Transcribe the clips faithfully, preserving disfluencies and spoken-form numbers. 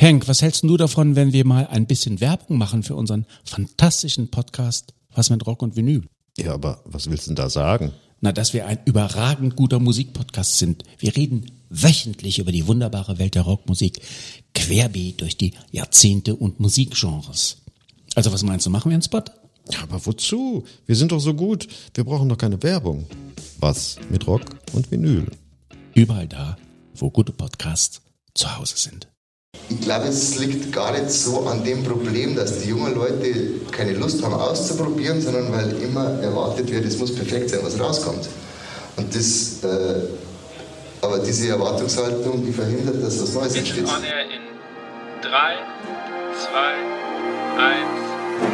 Henk, was hältst du davon, wenn wir mal ein bisschen Werbung machen für unseren fantastischen Podcast Was mit Rock und Vinyl? Ja, aber was willst du denn da sagen? Na, dass wir ein überragend guter Musikpodcast sind. Wir reden wöchentlich über die wunderbare Welt der Rockmusik, querbeet durch die Jahrzehnte und Musikgenres. Also was meinst du, machen wir einen Spot? Ja, aber wozu? Wir sind doch so gut. Wir brauchen doch keine Werbung. Was mit Rock und Vinyl? Überall da, wo gute Podcasts zu Hause sind. Ich glaube, es liegt gar nicht so an dem Problem, dass die jungen Leute keine Lust haben auszuprobieren, sondern weil immer erwartet wird, es muss perfekt sein, was rauskommt. Und das, äh, aber diese Erwartungshaltung, die verhindert, dass was Neues entsteht. On air in drei, zwei, eins.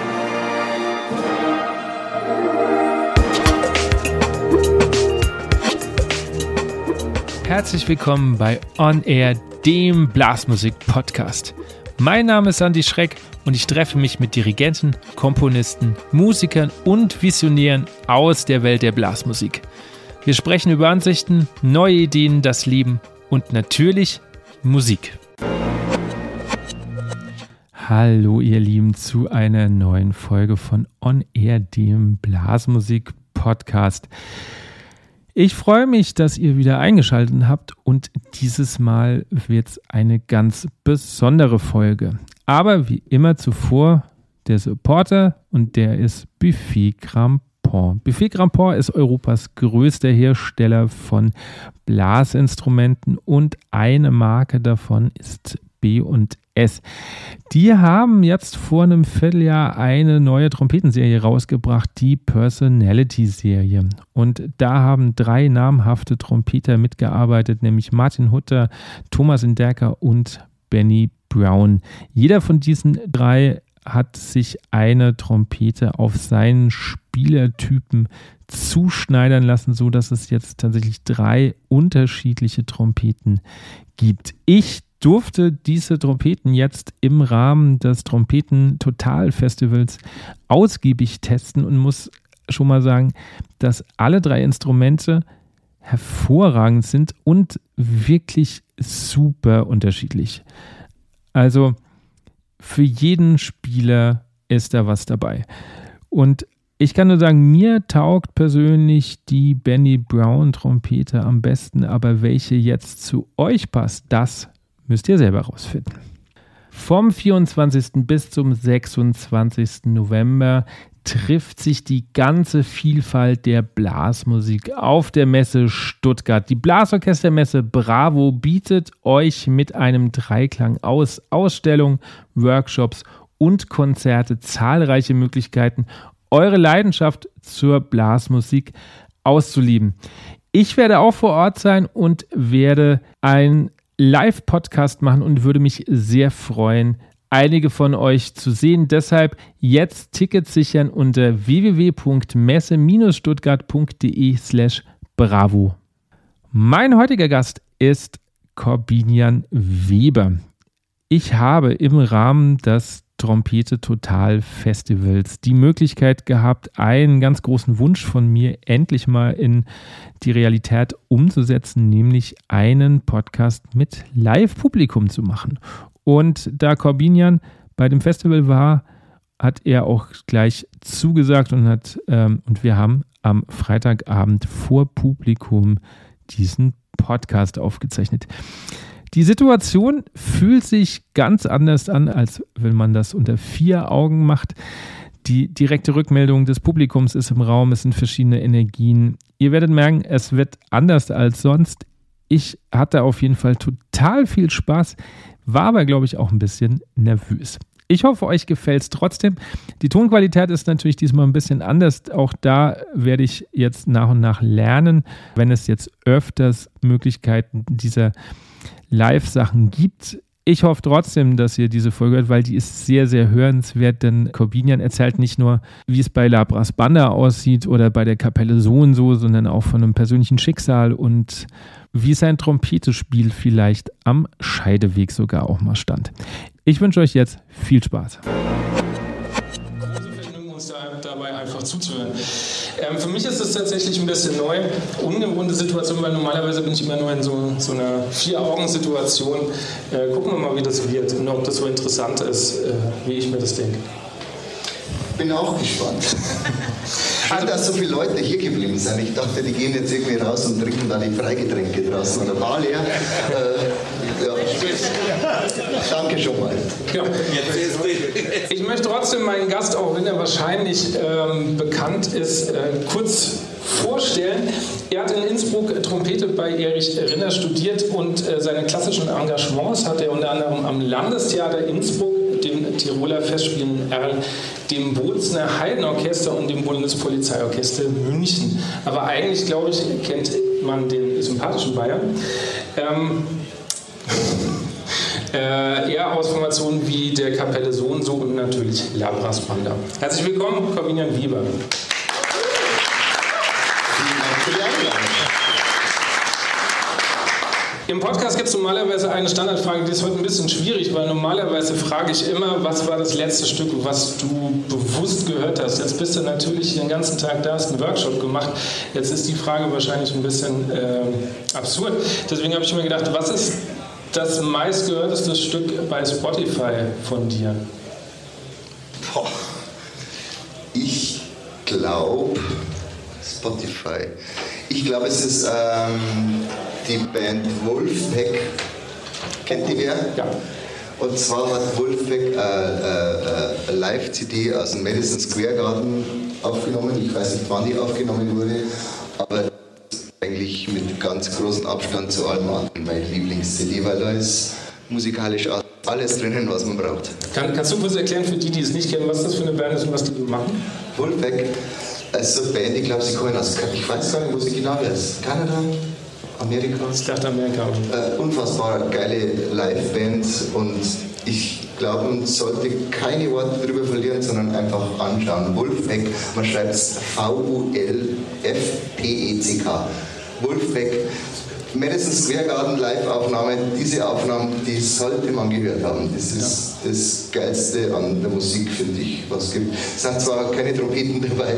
Herzlich willkommen bei On Air, dem Blasmusik-Podcast. Mein Name ist Andi Schreck und ich treffe mich mit Dirigenten, Komponisten, Musikern und Visionären aus der Welt der Blasmusik. Wir sprechen über Ansichten, neue Ideen, das Leben und natürlich Musik. Hallo ihr Lieben zu einer neuen Folge von On Air, dem Blasmusik-Podcast. Ich freue mich, dass ihr wieder eingeschaltet habt und dieses Mal wird es eine ganz besondere Folge. Aber wie immer zuvor der Supporter und der ist Buffet Grandpont. Buffet Grandpont ist Europas größter Hersteller von Blasinstrumenten und eine Marke davon ist B und S. Die haben jetzt vor einem Vierteljahr eine neue Trompetenserie rausgebracht, die Personality-Serie. Und da haben drei namhafte Trompeter mitgearbeitet, nämlich Martin Hutter, Thomas Inderker und Benny Brown. Jeder von diesen drei hat sich eine Trompete auf seinen Spielertypen zuschneidern lassen, sodass es jetzt tatsächlich drei unterschiedliche Trompeten gibt. Ich durfte diese Trompeten jetzt im Rahmen des Trompeten-Total-Festivals ausgiebig testen und muss schon mal sagen, dass alle drei Instrumente hervorragend sind und wirklich super unterschiedlich. Also für jeden Spieler ist da was dabei. Und ich kann nur sagen, mir taugt persönlich die Benny Brown Trompete am besten, aber welche jetzt zu euch passt, das müsst ihr selber rausfinden. Vom vierundzwanzigsten bis zum sechsundzwanzigsten November trifft sich die ganze Vielfalt der Blasmusik auf der Messe Stuttgart. Die Blasorchestermesse Bravo bietet euch mit einem Dreiklang aus Ausstellungen, Workshops und Konzerte zahlreiche Möglichkeiten, eure Leidenschaft zur Blasmusik auszuleben. Ich werde auch vor Ort sein und werde ein Live-Podcast machen und würde mich sehr freuen, einige von euch zu sehen. Deshalb jetzt Tickets sichern unter w w w punkt messe stuttgart punkt d e slash bravo. Mein heutiger Gast ist Corbinian Weber. Ich habe im Rahmen des Trompete Total Festivals die Möglichkeit gehabt, einen ganz großen Wunsch von mir endlich mal in die Realität umzusetzen, nämlich einen Podcast mit Live-Publikum zu machen. Und da Corbinian bei dem Festival war, hat er auch gleich zugesagt und hat ähm, und wir haben am Freitagabend vor Publikum diesen Podcast aufgezeichnet. Die Situation fühlt sich ganz anders an, als wenn man das unter vier Augen macht. Die direkte Rückmeldung des Publikums ist im Raum, es sind verschiedene Energien. Ihr werdet merken, es wird anders als sonst. Ich hatte auf jeden Fall total viel Spaß, war aber, glaube ich, auch ein bisschen nervös. Ich hoffe, euch gefällt es trotzdem. Die Tonqualität ist natürlich diesmal ein bisschen anders. Auch da werde ich jetzt nach und nach lernen, wenn es jetzt öfters Möglichkeiten dieser Live-Sachen gibt. Ich hoffe trotzdem, dass ihr diese Folge hört, weil die ist sehr, sehr hörenswert, denn Corbinian erzählt nicht nur, wie es bei La Brass Banda aussieht oder bei der Kapelle so und so, sondern auch von einem persönlichen Schicksal und wie sein Trompetespiel vielleicht am Scheideweg sogar auch mal stand. Ich wünsche euch jetzt viel Spaß. Große Verbindung muss da, da dabei einfach zuzuhören. Ähm, für mich ist es tatsächlich ein bisschen neu, ungewohnte Situation, weil normalerweise bin ich immer nur in so, so einer Vier-Augen-Situation. Äh, gucken wir mal, wie das wird und ob das so interessant ist, äh, wie ich mir das denke. Bin auch gespannt. Schön, dass so viele Leute hier geblieben sind. Ich dachte, die gehen jetzt irgendwie raus und trinken dann die Freigetränke draußen oder Bar leer. Äh, ja. Danke schon mal. Ja. Ich möchte trotzdem meinen Gast, auch wenn er wahrscheinlich ähm, bekannt ist, äh, kurz vorstellen. Er hat in Innsbruck Trompete bei Erich Rinner studiert und äh, seine klassischen Engagements hat er unter anderem am Landestheater Innsbruck, dem Tiroler Festspielen Erl, dem Bozner Heidenorchester und dem Bundespolizeiorchester München. Aber eigentlich, glaube ich, kennt man den sympathischen Bayer. Ähm, äh, eher aus Formationen wie der Kapelle So und So und natürlich La Brass Banda. Herzlich willkommen, Corvinian Weber. Im Podcast gibt es normalerweise eine Standardfrage, die ist heute ein bisschen schwierig, weil normalerweise frage ich immer, was war das letzte Stück, was du bewusst gehört hast. Jetzt bist du natürlich den ganzen Tag da, hast einen Workshop gemacht. Jetzt ist die Frage wahrscheinlich ein bisschen äh, absurd. Deswegen habe ich mir gedacht, was ist das meistgehörteste Stück bei Spotify von dir? Boah. Ich glaube, Spotify. Ich glaube, es ist ähm, die Band Wolfpack. Kennt die wer? Ja. Und zwar hat Wolfpack äh, äh, eine Live-C D aus dem Madison Square Garden aufgenommen. Ich weiß nicht, wann die aufgenommen wurde, aber eigentlich mit ganz großem Abstand zu allem anderen meine Lieblings-C D, weil da ist musikalisch alles drinnen, was man braucht. Kann, kannst du kurz erklären für die, die es nicht kennen, was das für eine Band ist und was die machen? Wolfpack ist eine Band, ich glaube, sie kommen aus, ich weiß gar nicht, wo sie genau ist. Kanada? Amerika? Ich dachte Amerika. Äh, unfassbar geile Live-Band und ich glaube, man sollte keine Worte darüber verlieren, sondern einfach anschauen. Wolfpack, man schreibt es V U L F P E C K. Wolfpack, Madison Square Garden Live-Aufnahme, diese Aufnahmen, die sollte man gehört haben. Das ist ja das Geilste an der Musik, finde ich, was es gibt. Es sind zwar keine Trompeten dabei,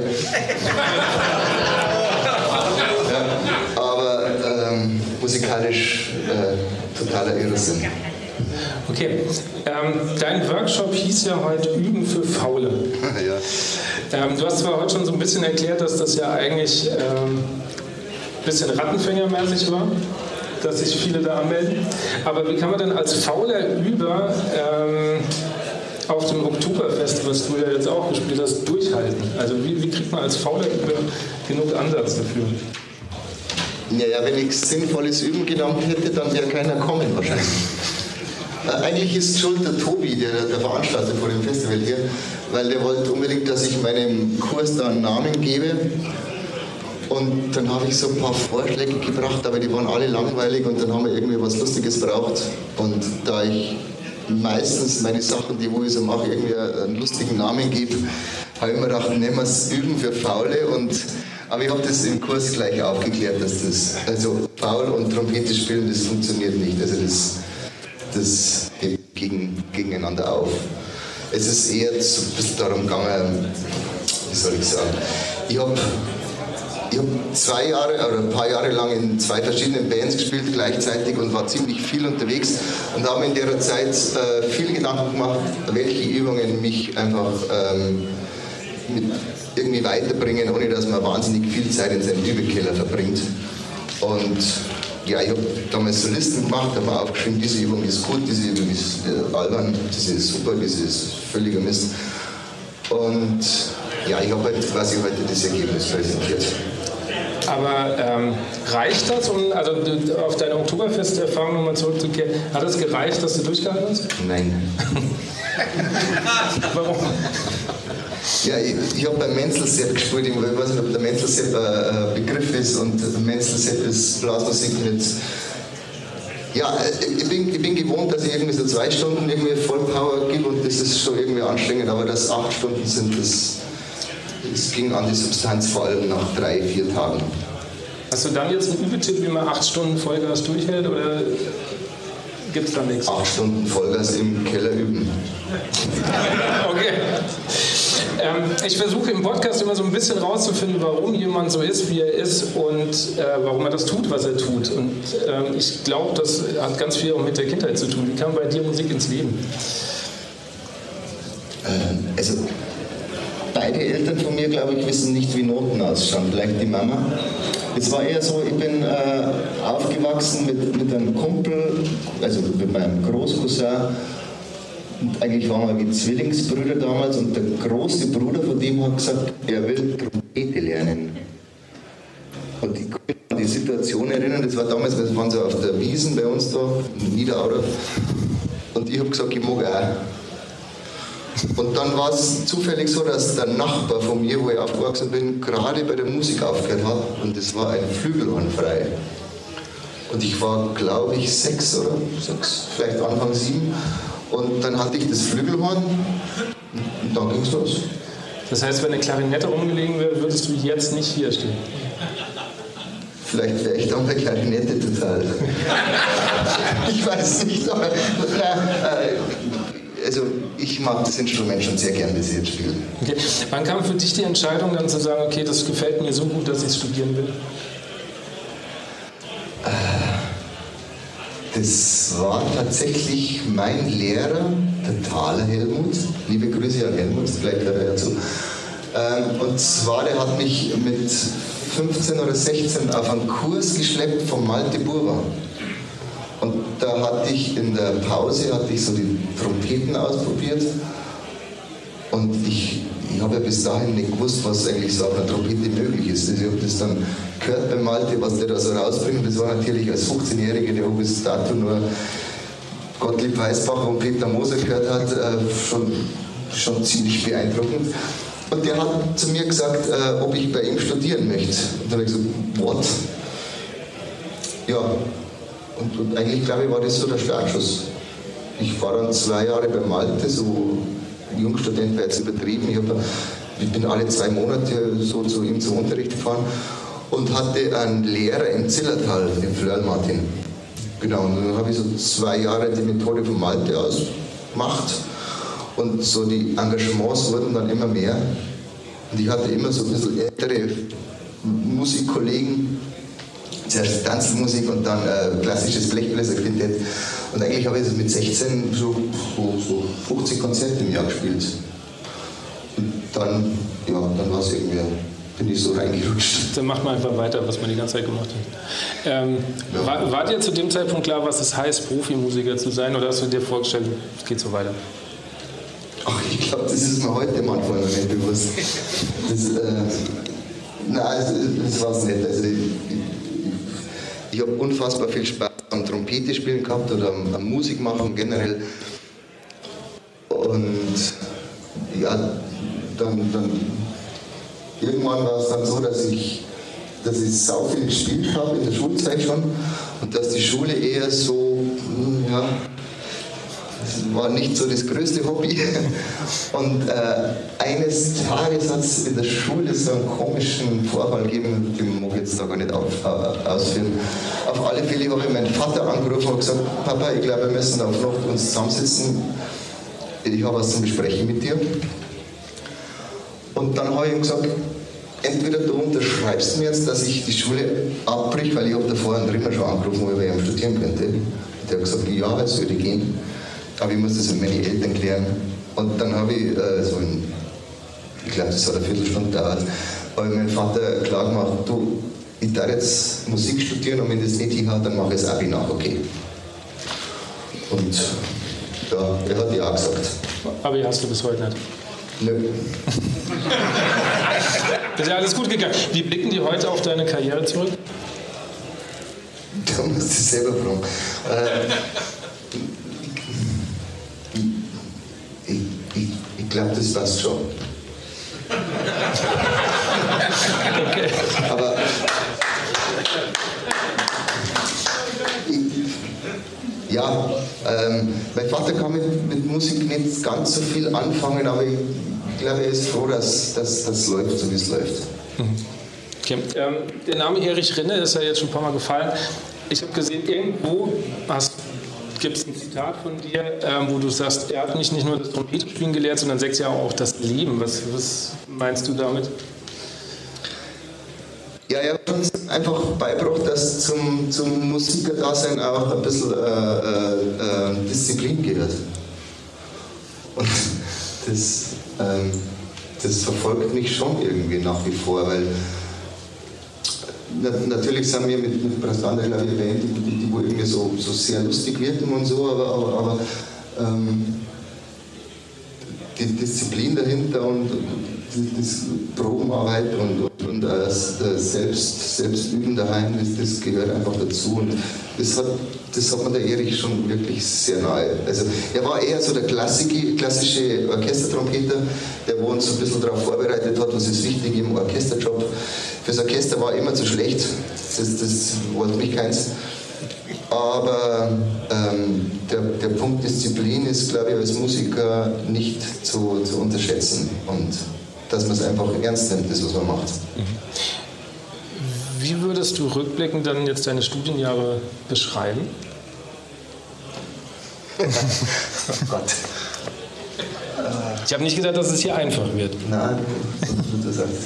ja, aber ähm, musikalisch äh, totaler Irrsinn. Okay, ähm, dein Workshop hieß ja heute Üben für Faule. Ja. Ähm, du hast zwar heute schon so ein bisschen erklärt, dass das ja eigentlich ähm, ein bisschen rattenfängermäßig war, dass sich viele da anmelden. Aber wie kann man denn als fauler Über ähm, auf dem Oktoberfest, was du ja jetzt auch gespielt hast, durchhalten? Also wie, wie kriegt man als fauler Über genug Ansatz dafür? Naja, wenn ich sinnvolles Üben genommen hätte, dann wäre keiner kommen wahrscheinlich. Äh, eigentlich ist schuld der Tobi, der, der Veranstalter vor dem Festival hier, weil der wollte unbedingt, dass ich meinem Kurs da einen Namen gebe. Und dann habe ich so ein paar Vorschläge gebracht, aber die waren alle langweilig und dann haben wir irgendwie was Lustiges braucht. Und da ich meistens meine Sachen, die wo ich so mache, irgendwie einen lustigen Namen gebe, habe ich mir gedacht, nehmen wir es Üben für Faule. Und, aber ich habe das im Kurs gleich aufgeklärt, dass das, also Faul und Trompete spielen, das funktioniert nicht. Also das, das geht gegen, gegeneinander auf. Es ist eher so ein bisschen darum gegangen, wie soll ich sagen, ich habe Ich habe zwei Jahre oder ein paar Jahre lang in zwei verschiedenen Bands gespielt gleichzeitig und war ziemlich viel unterwegs und habe in der Zeit äh, viel Gedanken gemacht, welche Übungen mich einfach ähm, mit irgendwie weiterbringen, ohne dass man wahnsinnig viel Zeit in seinem Übekeller verbringt. Und ja, ich habe damals so Listen gemacht, habe mir aufgeschrieben, diese Übung ist gut, diese Übung ist äh, albern, diese ist super, diese ist völliger Mist. Und ja, ich habe halt quasi heute das Ergebnis präsentiert. Aber ähm, reicht das, um also auf deine Oktoberfest-Erfahrung nochmal zurückzukehren, hat das gereicht, dass du durchgehalten hast? Nein. Warum? Ja, ich, ich habe beim Menzelsepp gespielt, ich weiß nicht, ob der Menzelsepp ein Begriff ist und der Menzelsepp ist Blasmusik mit... Ja, ich bin, ich bin gewohnt, dass ich irgendwie so zwei Stunden irgendwie Vollpower gebe und das ist schon irgendwie anstrengend, aber dass acht Stunden sind, das, das ging an die Substanz vor allem nach drei, vier Tagen. Hast du dann jetzt einen Übetipp, wie man acht Stunden Vollgas durchhält oder gibt es da nichts? Acht Stunden Vollgas im Keller üben. Okay. Ähm, Ich versuche im Podcast immer so ein bisschen rauszufinden, warum jemand so ist, wie er ist und äh, warum er das tut, was er tut. Und äh, ich glaube, das hat ganz viel auch mit der Kindheit zu tun. Wie kam bei dir Musik ins Leben? Ähm, also beide Eltern von mir, glaube ich, wissen nicht, wie Noten ausschauen. Vielleicht die Mama. Es war eher so, ich bin äh, aufgewachsen mit, mit einem Kumpel, also mit meinem Großcousin. Und eigentlich waren wir wie Zwillingsbrüder damals und der große Bruder von dem hat gesagt, er will Trompete lernen. Und ich kann mich an die Situation erinnern, das war damals, wir waren so auf der Wiesn bei uns da, in Niederauer. Und ich habe gesagt, ich mag auch. Und dann war es zufällig so, dass der Nachbar von mir, wo ich aufgewachsen bin, gerade bei der Musik aufgehört hat. Und das war ein Flügelhorn frei. Und ich war, glaube ich, sechs oder sechs, vielleicht Anfang sieben. Und dann hatte ich das Flügelhorn und dann ging es los. Das heißt, wenn eine Klarinette rumgelegen wäre, würdest du jetzt nicht hier stehen? Vielleicht wäre ich dann bei Klarinette total. Ich weiß nicht, aber äh, also ich mag das Instrument schon sehr gern, das ich jetzt spiele. Okay. Wann kam für dich die Entscheidung dann zu sagen, okay, das gefällt mir so gut, dass ich es studieren will? Das war tatsächlich mein Lehrer, der Thaler Helmut. Liebe Grüße an Helmut, vielleicht hört er ja zu. Ähm, und zwar, der hat mich mit fünfzehn oder sechzehn auf einen Kurs geschleppt vom Malte Burwa. Und da hatte ich in der Pause hatte ich so die Trompeten ausprobiert. Und ich, ich habe ja bis dahin nicht gewusst, was eigentlich so auf einer Trompete möglich ist. Also ich habe das dann gehört bei Malte, was der da so rausbringt. Das war natürlich als fünfzehnjähriger, der bis dato nur Gottlieb Weißbach und Peter Moser gehört hat, äh, schon, schon ziemlich beeindruckend. Und der hat zu mir gesagt, äh, ob ich bei ihm studieren möchte. Und dann habe ich gesagt, what? Ja, und, und eigentlich glaube ich, war das so der Startschuss. Ich war dann zwei Jahre bei Malte, so Jungstudent wäre jetzt übertrieben. Ich, hab, ich bin alle zwei Monate so zu ihm zum Unterricht gefahren und hatte einen Lehrer im Zillertal, den Flörl Martin. Genau, und dann habe ich so zwei Jahre die Methode von Malte aus gemacht und so die Engagements wurden dann immer mehr. Und ich hatte immer so ein bisschen ältere Musikkollegen, zuerst Tanzmusik und dann äh, klassisches Blechbläserquintett. Und eigentlich habe ich das mit sechzehn so, so, so fünfzig Konzerte im Jahr gespielt. Und dann, ja, dann war es irgendwie, bin ich so reingerutscht. Dann macht man einfach weiter, was man die ganze Zeit gemacht hat. Ähm, ja. war, war dir zu dem Zeitpunkt klar, was es heißt, Profimusiker zu sein, oder hast du dir vorgestellt, es geht so weiter? Ach, ich glaube, das ist mir heute manchmal noch nicht bewusst. Das, äh, nein, das, das war es nicht. Also, ich, ich, ich habe unfassbar viel Spaß am Trompete spielen gehabt oder am, am Musik machen generell. Und ja, dann, dann irgendwann war es dann so, dass ich, dass ich sau viel gespielt habe in der Schulzeit schon und dass die Schule eher so, ja, das war nicht so das größte Hobby. Und äh, eines Tages hat es in der Schule so einen komischen Vorfall gegeben, den mag ich jetzt da gar nicht auf, äh, ausführen. Auf alle Fälle habe ich meinen Vater angerufen und gesagt, Papa, ich glaube, wir müssen auf Nacht uns zusammensitzen. Ich habe was zum Besprechen mit dir. Und dann habe ich ihm gesagt, entweder du unterschreibst mir jetzt, dass ich die Schule abbrich, weil ich habe davor einen Rimmer schon angerufen, ob ich bei ihm studieren könnte. Und der hat gesagt, ja, es würde gehen. Aber ich muss das mit meinen Eltern klären. Und dann habe ich, äh, so in, ich glaube, das hat eine Viertelstunde gedauert, habe ich meinen Vater klar gemacht, du, ich darf jetzt Musik studieren und wenn das nicht hinhaut, dann mache ich das Abi nach, okay. Und ja, er hat ja auch gesagt. Abi hast du bis heute nicht? Nö. Das ist ja alles gut gegangen. Wie blicken die heute auf deine Karriere zurück? Da musst du selber fragen. Äh, ich ich, ich glaube, das passt schon. Okay. Aber ich, ja, ähm, mein Vater kann mit, mit Musik nicht ganz so viel anfangen, aber ich glaube, er ist froh, dass das dass läuft, so wie es läuft. Okay. Ähm, der Name Erich Rinne ist ja jetzt schon ein paar Mal gefallen. Ich habe gesehen, irgendwo hast gibt es ein Zitat von dir, ähm, wo du sagst, er hat mich nicht nur das Trompetenspielen gelehrt, sondern sechs Jahre auch das Leben. Was, was meinst du damit? Ja, er hat uns einfach beigebracht, dass zum, zum Musikerdasein auch ein bisschen äh, äh, Disziplin gehört. Und das, ähm, das verfolgt mich schon irgendwie nach wie vor, weil na, natürlich sind wir mit, mit Brasbanda, glaube ich, Band, die, die, die wo irgendwie so, so sehr lustig wirken und so, aber, aber, aber ähm, die Disziplin dahinter und das Probenarbeit und, und, und das Selbst, Selbstüben daheim, das, das gehört einfach dazu. Und das hat, das hat man der Erich schon wirklich sehr nahe. Also er war eher so der klassische, klassische Orchestertrompeter, der wo uns so ein bisschen darauf vorbereitet hat, was ist wichtig im Orchesterjob. Fürs Orchester war er immer zu schlecht, das, das wollte mich keins. Aber ähm, der, der Punkt Disziplin ist, glaube ich, als Musiker nicht zu, zu unterschätzen. Und dass man es einfach ernst nimmt, das, was man macht. Wie würdest du rückblickend dann jetzt deine Studienjahre beschreiben? Oh Gott. Ich habe nicht gedacht, dass es hier einfach wird. Nein, so wie du sagst.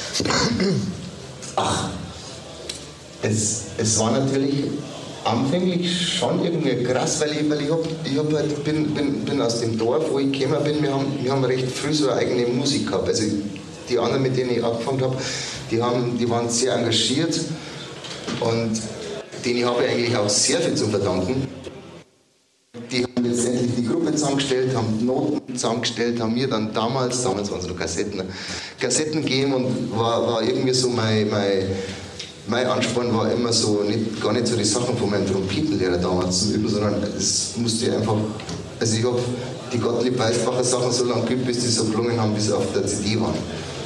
Ach, es, es war natürlich anfänglich schon irgendwie krass, weil ich, weil ich, hab, ich hab halt, bin, bin, bin aus dem Dorf, wo ich gekommen bin, wir haben, wir haben recht früh so eine eigene Musik gehabt. Also die anderen, mit denen ich angefangen habe, die, haben, die waren sehr engagiert und denen habe ich eigentlich auch sehr viel zu verdanken. Die haben letztendlich die Gruppe zusammengestellt, haben Noten zusammengestellt, haben mir dann damals, damals waren es noch Kassetten, Kassetten gegeben und war, war irgendwie so mein, mein Mein Ansporn war immer so, nicht, gar nicht so die Sachen von meinem Trompetenlehrer damals zu üben, sondern es musste einfach, also ich habe die Gottlieb Weißbacher Sachen so lange geübt, bis die so gelungen haben, bis sie auf der C D waren.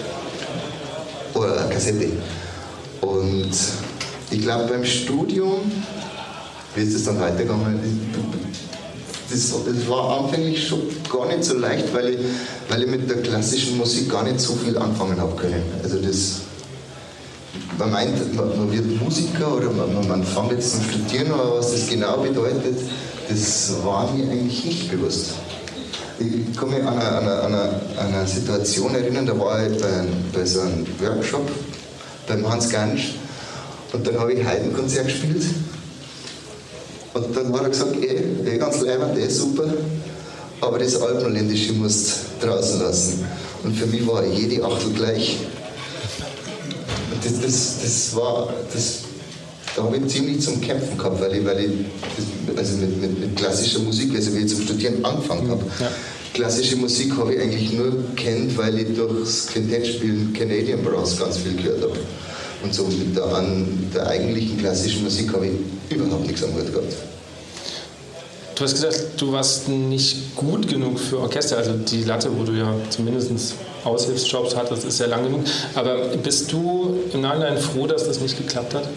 Oder Kassette. Und ich glaube beim Studium, wie ist das dann weitergegangen? Das, das war anfänglich schon gar nicht so leicht, weil ich, weil ich mit der klassischen Musik gar nicht so viel anfangen habe können. Also das, man meint, man, man wird Musiker oder man, man fängt jetzt zum Studieren, aber was das genau bedeutet, das war mir eigentlich nicht bewusst. Ich kann mich an eine, an eine, an eine, an eine Situation erinnern, da war ich bei, bei so einem Workshop beim Hans Gansch und dann habe ich Haydn-Konzert gespielt und dann hat er gesagt, ey, ey ganz leibend, ey, super, aber das Alpenländische musst du draußen lassen. Und für mich war jede Achtel gleich. Das, das, das war, das, da habe ich ziemlich zum Kämpfen gehabt, weil ich, weil ich das, also mit, mit, mit klassischer Musik, also wie ich zum Studieren angefangen habe. Ja. Klassische Musik habe ich eigentlich nur kennt, weil ich durchs Quintettspielen Canadian Brass ganz viel gehört habe. Und so mit der, an der eigentlichen klassischen Musik habe ich überhaupt nichts am Hut gehabt. Du hast gesagt, du warst nicht gut genug für Orchester, also die Latte, wo du ja zumindest Aushilfsjobs hattest, ist ja lang genug. Aber bist du im Nachhinein froh, dass das nicht geklappt hat?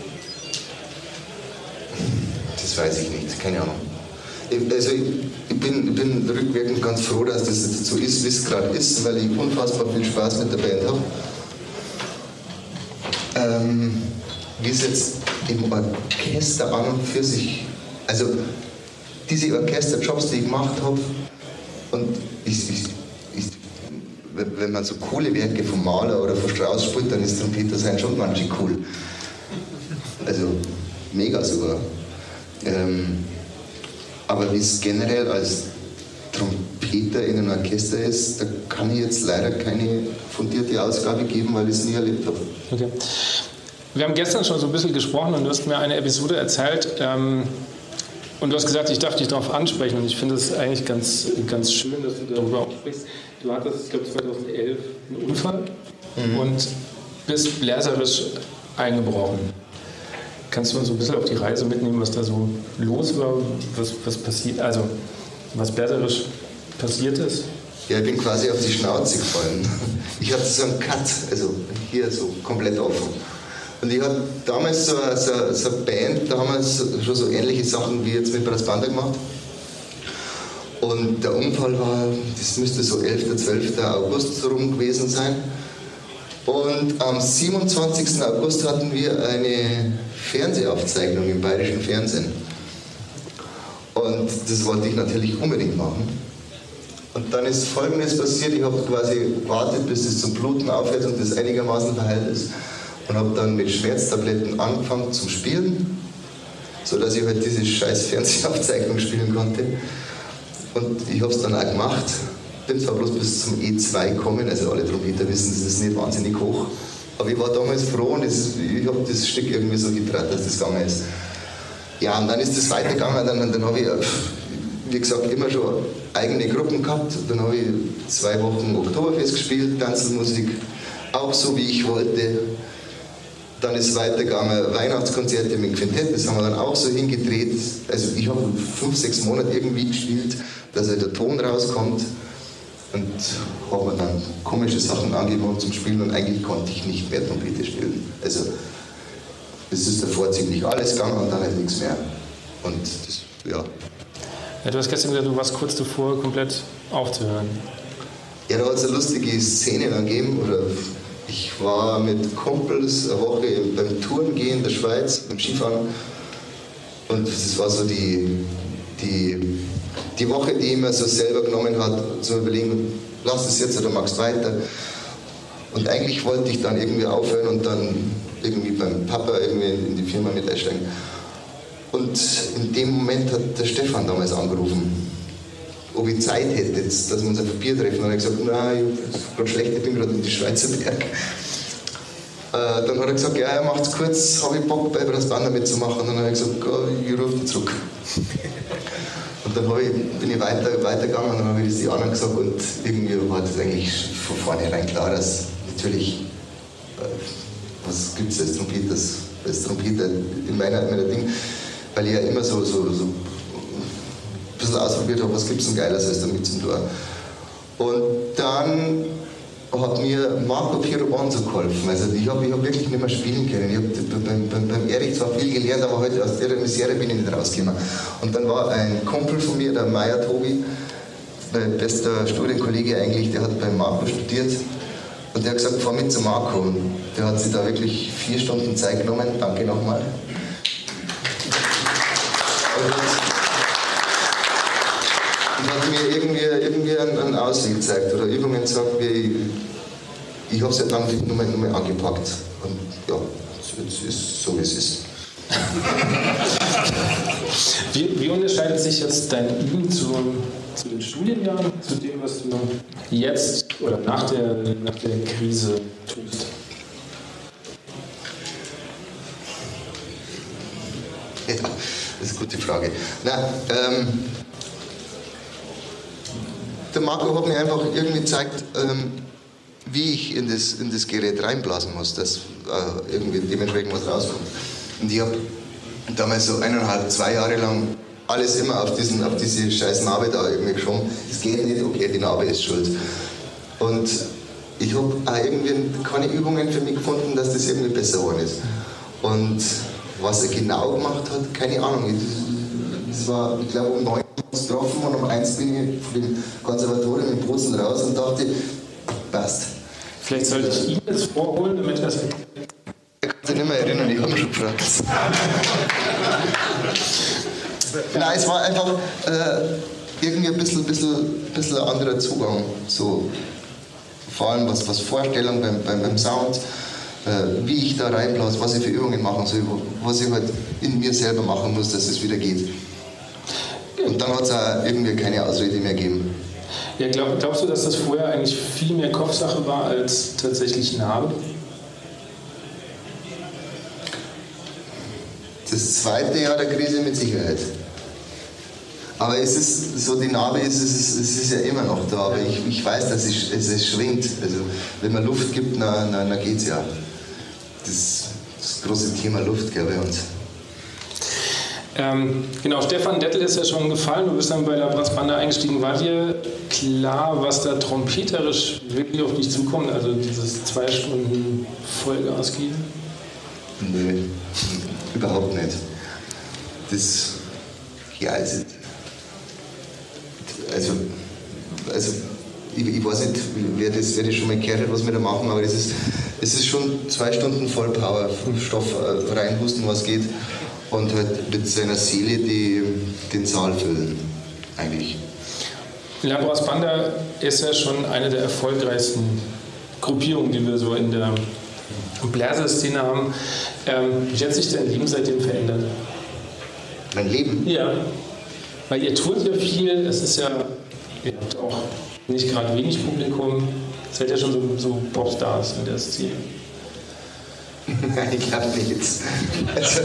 Das weiß ich nicht, keine Ahnung. Also ich bin, bin rückwirkend ganz froh, dass das jetzt so ist, wie es gerade ist, weil ich unfassbar viel Spaß mit der Band habe. Ähm, wie es jetzt im Orchester an und für sich, also diese Orchesterjobs, die ich gemacht habe, und ich, ich, ich, wenn man so coole Werke vom Mahler oder von Strauss spielt, dann ist Trompeter sein schon manchmal cool. Also mega sogar. Ähm, aber wie es generell als Trompeter in einem Orchester ist, da kann ich jetzt leider keine fundierte Ausgabe geben, weil ich es nie erlebt habe. Okay. Wir haben gestern schon so ein bisschen gesprochen und du hast mir eine Episode erzählt, ähm, und du hast gesagt, ich darf dich darauf ansprechen und ich finde es eigentlich ganz, ganz schön, dass du darüber auch sprichst. Du hattest, ich glaube zweitausendelf, einen Unfall mhm. und bist bläserisch eingebrochen. Kannst du uns so ein bisschen auf die Reise mitnehmen, was da so los war, was, was passiert, also was bläserisch passiert ist? Ja, ich bin quasi auf die Schnauze gefallen. Ich hatte so einen Cut, also hier so komplett offen. Und ich hatte damals so, so, so eine Band, damals schon so ähnliche Sachen wie jetzt mit Brasbanda gemacht. Und der Unfall war, das müsste so elfter, zwölfter August rum gewesen sein. Und am siebenundzwanzigsten August hatten wir eine Fernsehaufzeichnung im Bayerischen Fernsehen. Und das wollte ich natürlich unbedingt machen. Und dann ist Folgendes passiert, ich habe quasi gewartet, bis es zum Bluten aufhört und das einigermaßen verheilt ist. Und habe dann mit Schmerztabletten angefangen zu spielen, sodass ich halt diese scheiß Fernsehaufzeichnung spielen konnte. Und ich habe es dann auch gemacht. Bin zwar bloß bis zum E zwei gekommen, also alle Trompeter wissen, das ist nicht wahnsinnig hoch. Aber ich war damals froh und das, ich habe das Stück irgendwie so getraut, dass das gegangen ist. Ja, und dann ist das weitergegangen, dann, dann habe ich, wie gesagt, immer schon eigene Gruppen gehabt. Dann habe ich zwei Wochen Oktoberfest gespielt, Tanzmusik, auch so wie ich wollte. Dann ist es weitergegangen, Weihnachtskonzerte mit Quintett, das haben wir dann auch so hingedreht. Also ich habe fünf, sechs Monate irgendwie gespielt, dass halt der Ton rauskommt. Und habe mir dann komische Sachen angeboten zum Spielen und eigentlich konnte ich nicht mehr Trompete spielen. Also es ist davor ziemlich alles gegangen und dann halt nichts mehr. Und das, ja. Ja, du hast gestern gesagt, du warst kurz davor, komplett aufzuhören. Ja, da hat es eine lustige Szene dann gegeben. Oder ich war mit Kumpels eine Woche beim Tourengehen in der Schweiz, beim Skifahren. Und das war so die, die, die Woche, die ich mir so selber genommen hat, zu überlegen, lass es jetzt oder machst weiter. Und eigentlich wollte ich dann irgendwie aufhören und dann irgendwie beim Papa irgendwie in die Firma mit einsteigen. Und in dem Moment hat der Stefan damals angerufen, ob ich Zeit hätte, jetzt, dass wir uns auf ein Bier treffen. Und er hat gesagt, nein, ich ist gerade schlecht, ich bin gerade in die Schweizer Berg. Äh, dann hat er gesagt, ja, er macht es kurz, habe ich Bock bei Brass Banda mitzumachen. Und dann hat er gesagt, oh, ich rufe dich zurück. Und dann ich, bin ich weiter, weitergegangen und dann habe ich das die anderen gesagt und irgendwie war das eigentlich von vornherein klar, dass natürlich, äh, was gibt es als Trompeter, als Trompeter in meiner, in meiner Ding, weil ich ja immer so, so, so ein bisschen ausprobiert habe, was gibt es denn Geiles als damit zu tun. Und dann hat mir Marco Pirobonzo geholfen. Also ich habe ich hab wirklich nicht mehr spielen können. Ich habe beim, beim, beim Erich zwar viel gelernt, aber heute aus der Misere bin ich nicht rausgekommen. Und dann war ein Kumpel von mir, der Meier Tobi, mein bester Studienkollege eigentlich, der hat beim Marco studiert. Und der hat gesagt, fahr mit zu Marco. Und der hat sich da wirklich vier Stunden Zeit genommen. Danke nochmal. Und hat mir irgendwie, irgendwie einen, einen Ausweg gezeigt oder Übungen gesagt, wie ich, ich habe es ja dann nur mal, nur mal angepackt. Und ja, es ist so, wie es ist. wie, wie unterscheidet sich jetzt dein Üben zu, zu den Studienjahren, zu dem, was du jetzt oder nach der, nach der Krise tust? Ja, das ist eine gute Frage. Na, ähm, der Marco hat mir einfach irgendwie gezeigt, ähm, wie ich in das, in das Gerät reinblasen muss, dass äh, irgendwie dementsprechend was rauskommt. Und ich habe damals so eineinhalb, zwei Jahre lang alles immer auf, diesen, auf diese scheiß Narbe da irgendwie geschoben. Es geht nicht, okay, die Narbe ist schuld. Und ich habe auch irgendwie keine Übungen für mich gefunden, dass das irgendwie besser geworden ist. Und was er genau gemacht hat, keine Ahnung. Das war, ich glaube, um neun getroffen und um eins bin ich von dem Konservatorium in Bozen raus und dachte, passt. Vielleicht sollte ich ihn jetzt vorholen, damit er es... Ich kann sich nicht mehr erinnern, ich habe ihn schon gefragt. Nein, es war einfach äh, irgendwie ein bisschen, bisschen, bisschen ein anderer Zugang. So, vor allem was, was Vorstellung beim, beim, beim Sound, äh, wie ich da reinblase, was ich für Übungen machen soll, was ich halt in mir selber machen muss, dass es wieder geht. Und dann hat es auch irgendwie keine Ausrede mehr gegeben. Ja, glaub, glaubst du, dass das vorher eigentlich viel mehr Kopfsache war als tatsächlich Narbe? Das zweite Jahr der Krise mit Sicherheit. Aber es ist so, die Narbe ist, es ist, es ist ja immer noch da, aber ich, ich weiß, dass es, es, es schwingt. Also wenn man Luft gibt, dann na, na geht es ja. Das, das große Thema Luft, glaube ich, bei uns. Ähm, genau, Stefan Dettel ist ja schon gefallen, du bist dann bei der Brass Banda eingestiegen. War dir klar, was da trompeterisch wirklich auf dich zukommt, also dieses zwei Stunden Vollgas geben? Nö, überhaupt nicht. Das, ja, also, also, also ich, ich weiß nicht, wer das, wer das schon mal gehört hat, was wir da machen, aber es ist, es ist schon zwei Stunden Vollpower, Stoff reinhusten, was geht. und halt mit seiner Seele die, den Saal füllen, eigentlich. La Brass Banda ist ja schon eine der erfolgreichsten Gruppierungen, die wir so in der Bläserszene haben. Ähm, wie hat sich dein Leben seitdem verändert? Mein Leben? Ja, weil ihr tourt ja viel, es ist ja, ihr habt auch nicht gerade wenig Publikum, seid ja schon so, so Popstars in der Szene. Nein, ich glaube nicht. Also,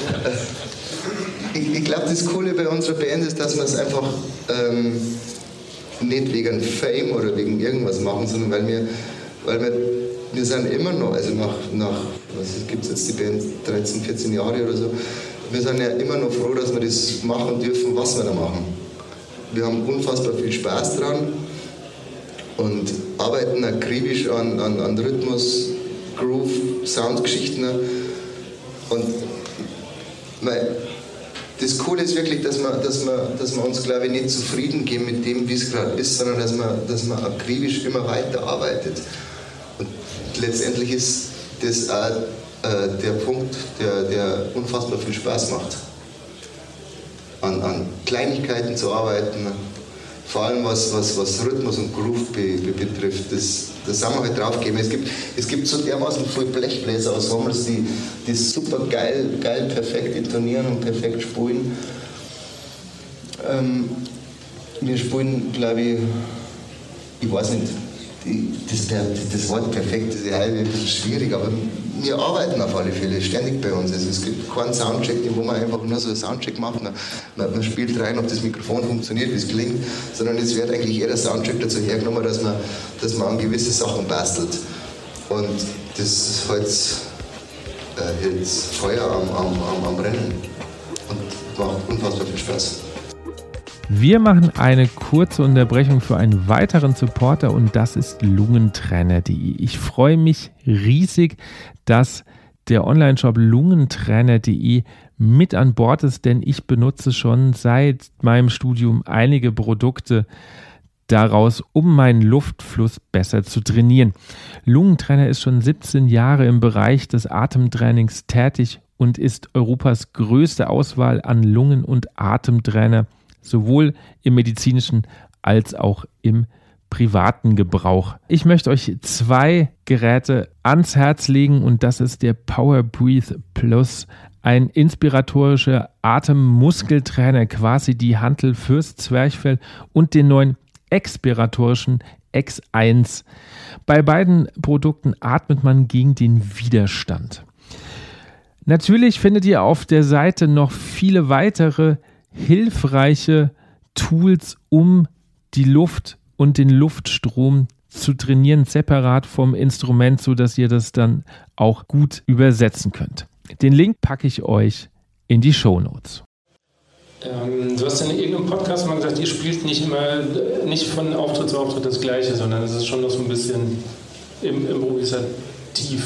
ich ich glaube, das Coole bei unserer Band ist, dass wir es einfach ähm, nicht wegen Fame oder wegen irgendwas machen, sondern weil wir, weil wir, wir sind immer noch, also nach, nach was gibt es jetzt die Band, dreizehn, vierzehn Jahre oder so, wir sind ja immer noch froh, dass wir das machen dürfen, was wir da machen. Wir haben unfassbar viel Spaß dran und arbeiten akribisch an, an, an Rhythmus, Groove, Soundgeschichten. Und weil das Coole ist wirklich, dass wir, dass wir, dass wir uns, glaube ich, nicht zufrieden geben mit dem, wie es gerade ist, sondern dass man, dass man akribisch immer weiter arbeitet. Und letztendlich ist das auch äh, der Punkt, der, der unfassbar viel Spaß macht. An, an Kleinigkeiten zu arbeiten, vor allem was, was, was Rhythmus und Groove be, be, betrifft, das, das haben wir halt draufgegeben. Es gibt, es gibt so dermaßen viele Blechbläser-Ensembles, die, die super geil, geil perfekt intonieren und perfekt spielen. Ähm, wir spielen, glaube ich, ich weiß nicht, die, das, der, das Wort perfekt ist ja ein bisschen schwierig, aber wir arbeiten auf alle Fälle ständig bei uns. Also es gibt keinen Soundcheck, wo man einfach nur so einen Soundcheck macht. Man, man spielt rein, ob das Mikrofon funktioniert, wie es klingt, sondern es wird eigentlich eher der Soundcheck dazu hergenommen, dass man, dass man an gewisse Sachen bastelt. Und das hält äh, jetzt Feuer am, am, am, am Rennen und macht unfassbar viel Spaß. Wir machen eine kurze Unterbrechung für einen weiteren Supporter und das ist lungentrainer punkt de. Ich freue mich riesig, dass der Online-Shop lungentrainer punkt de mit an Bord ist, denn ich benutze schon seit meinem Studium einige Produkte daraus, um meinen Luftfluss besser zu trainieren. Lungentrainer ist schon siebzehn Jahre im Bereich des Atemtrainings tätig und ist Europas größte Auswahl an Lungen- und Atemtrainer, sowohl im medizinischen als auch im privaten Gebrauch. Ich möchte euch zwei Geräte ans Herz legen und das ist der Power Breathe Plus, ein inspiratorischer Atemmuskeltrainer, quasi die Hantel fürs Zwerchfell, und den neuen expiratorischen X eins. Bei beiden Produkten atmet man gegen den Widerstand. Natürlich findet ihr auf der Seite noch viele weitere hilfreiche Tools, um die Luft und den Luftstrom zu trainieren, separat vom Instrument, sodass ihr das dann auch gut übersetzen könnt. Den Link packe ich euch in die Shownotes. Ähm, du hast in irgendeinem Podcast mal gesagt, ihr spielt nicht immer, nicht von Auftritt zu Auftritt das Gleiche, sondern es ist schon noch so ein bisschen im, improvisativ.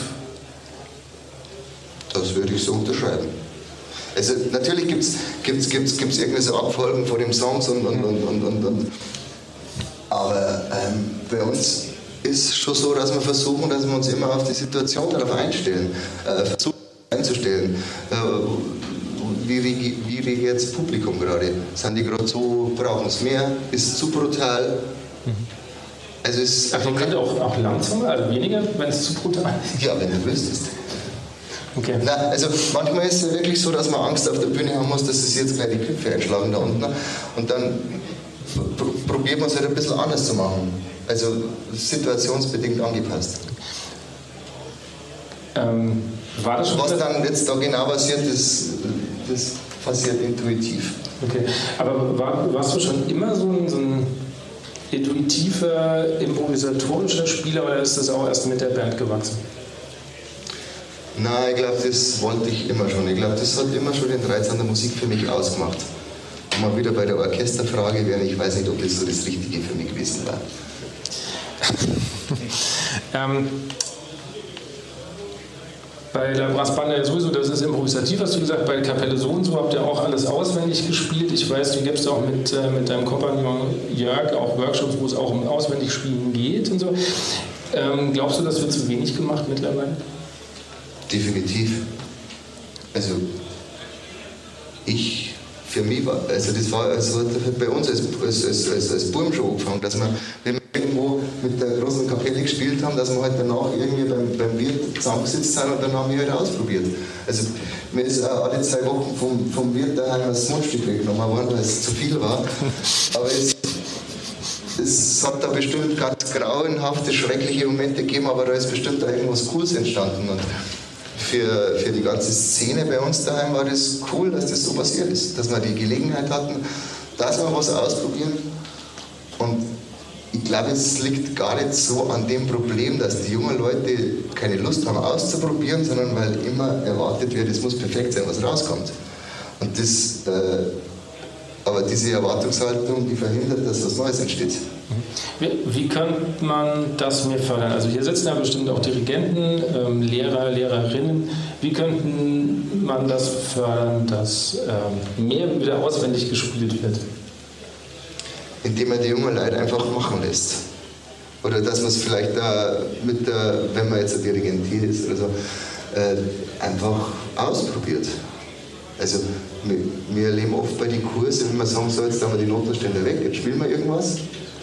Das würde ich so unterschreiben. Also natürlich gibt es gibt's, gibt's, gibt's irgendwelche so Abfolgen von den Songs und, und, und, und, und, und. Aber ähm, bei uns ist es schon so, dass wir versuchen, dass wir uns immer auf die Situation darauf einstellen, äh, versuchen einzustellen. Äh, wie, wie, wie reagiert das Publikum gerade? Sind die gerade so, brauchen es mehr? Ist es zu brutal? Mhm. Also es also man könnte auch, auch langsamer, also weniger, wenn es zu brutal ist? Ja, wenn du wüsstest. Okay. Nein, also manchmal ist es wirklich so, dass man Angst auf der Bühne haben muss, dass es jetzt gleich die Köpfe einschlagen da unten. Und dann pr- probiert man es halt ein bisschen anders zu machen. Also situationsbedingt angepasst. Ähm, war das schon Was dann jetzt da genau passiert, das, das passiert intuitiv. Okay, aber war, warst du schon immer so ein, so ein intuitiver, improvisatorischer Spieler oder ist das auch erst mit der Band gewachsen? Nein, ich glaube, das wollte ich immer schon. Ich glaube, das hat immer schon den Reiz an der Musik für mich ausgemacht. Und mal wieder bei der Orchesterfrage wäre, ich weiß nicht, ob das so das Richtige für mich gewesen war. ähm, bei der Brass Banda ja sowieso, das ist improvisativ, hast du gesagt, bei Kapelle so und so habt ihr auch alles auswendig gespielt. Ich weiß, du gibst auch mit, äh, mit deinem Kompagnon Jörg auch Workshops, wo es auch um Auswendigspielen geht und so. Ähm, glaubst du, das wird zu wenig gemacht mittlerweile? Definitiv. Also, ich, für mich war, also das war also bei uns als, als, als, als, als Burm schon angefangen, dass wir, wenn wir irgendwo mit der großen Kapelle gespielt haben, dass wir halt danach irgendwie beim, beim Wirt zusammengesetzt sind und dann haben wir halt ausprobiert. Also mir ist auch alle zwei Wochen vom, vom Wirt daheim das Mundstück weggenommen worden, weil es zu viel war. Aber es, es hat da bestimmt ganz grauenhafte, schreckliche Momente gegeben, aber da ist bestimmt da irgendwas Cooles entstanden. Und für, für die ganze Szene bei uns daheim war das cool, dass das so passiert ist. Dass wir die Gelegenheit hatten, dass wir was ausprobieren. Und ich glaube, es liegt gar nicht so an dem Problem, dass die jungen Leute keine Lust haben auszuprobieren, sondern weil immer erwartet wird, es muss perfekt sein, was rauskommt. Und das, äh, aber diese Erwartungshaltung, die verhindert, dass was Neues entsteht. Wie, wie könnte man das mehr fördern? Also hier sitzen ja bestimmt auch Dirigenten, ähm, Lehrer, Lehrerinnen. Wie könnte man das fördern, dass ähm, mehr wieder auswendig gespielt wird? Indem man die jungen Leute einfach machen lässt. Oder dass man es vielleicht da mit der, wenn man jetzt ein Dirigent ist oder so, äh, einfach ausprobiert. Also wir, wir erleben oft bei den Kursen, wenn man sagen soll, jetzt haben wir die Notenstände weg, jetzt spielen wir irgendwas,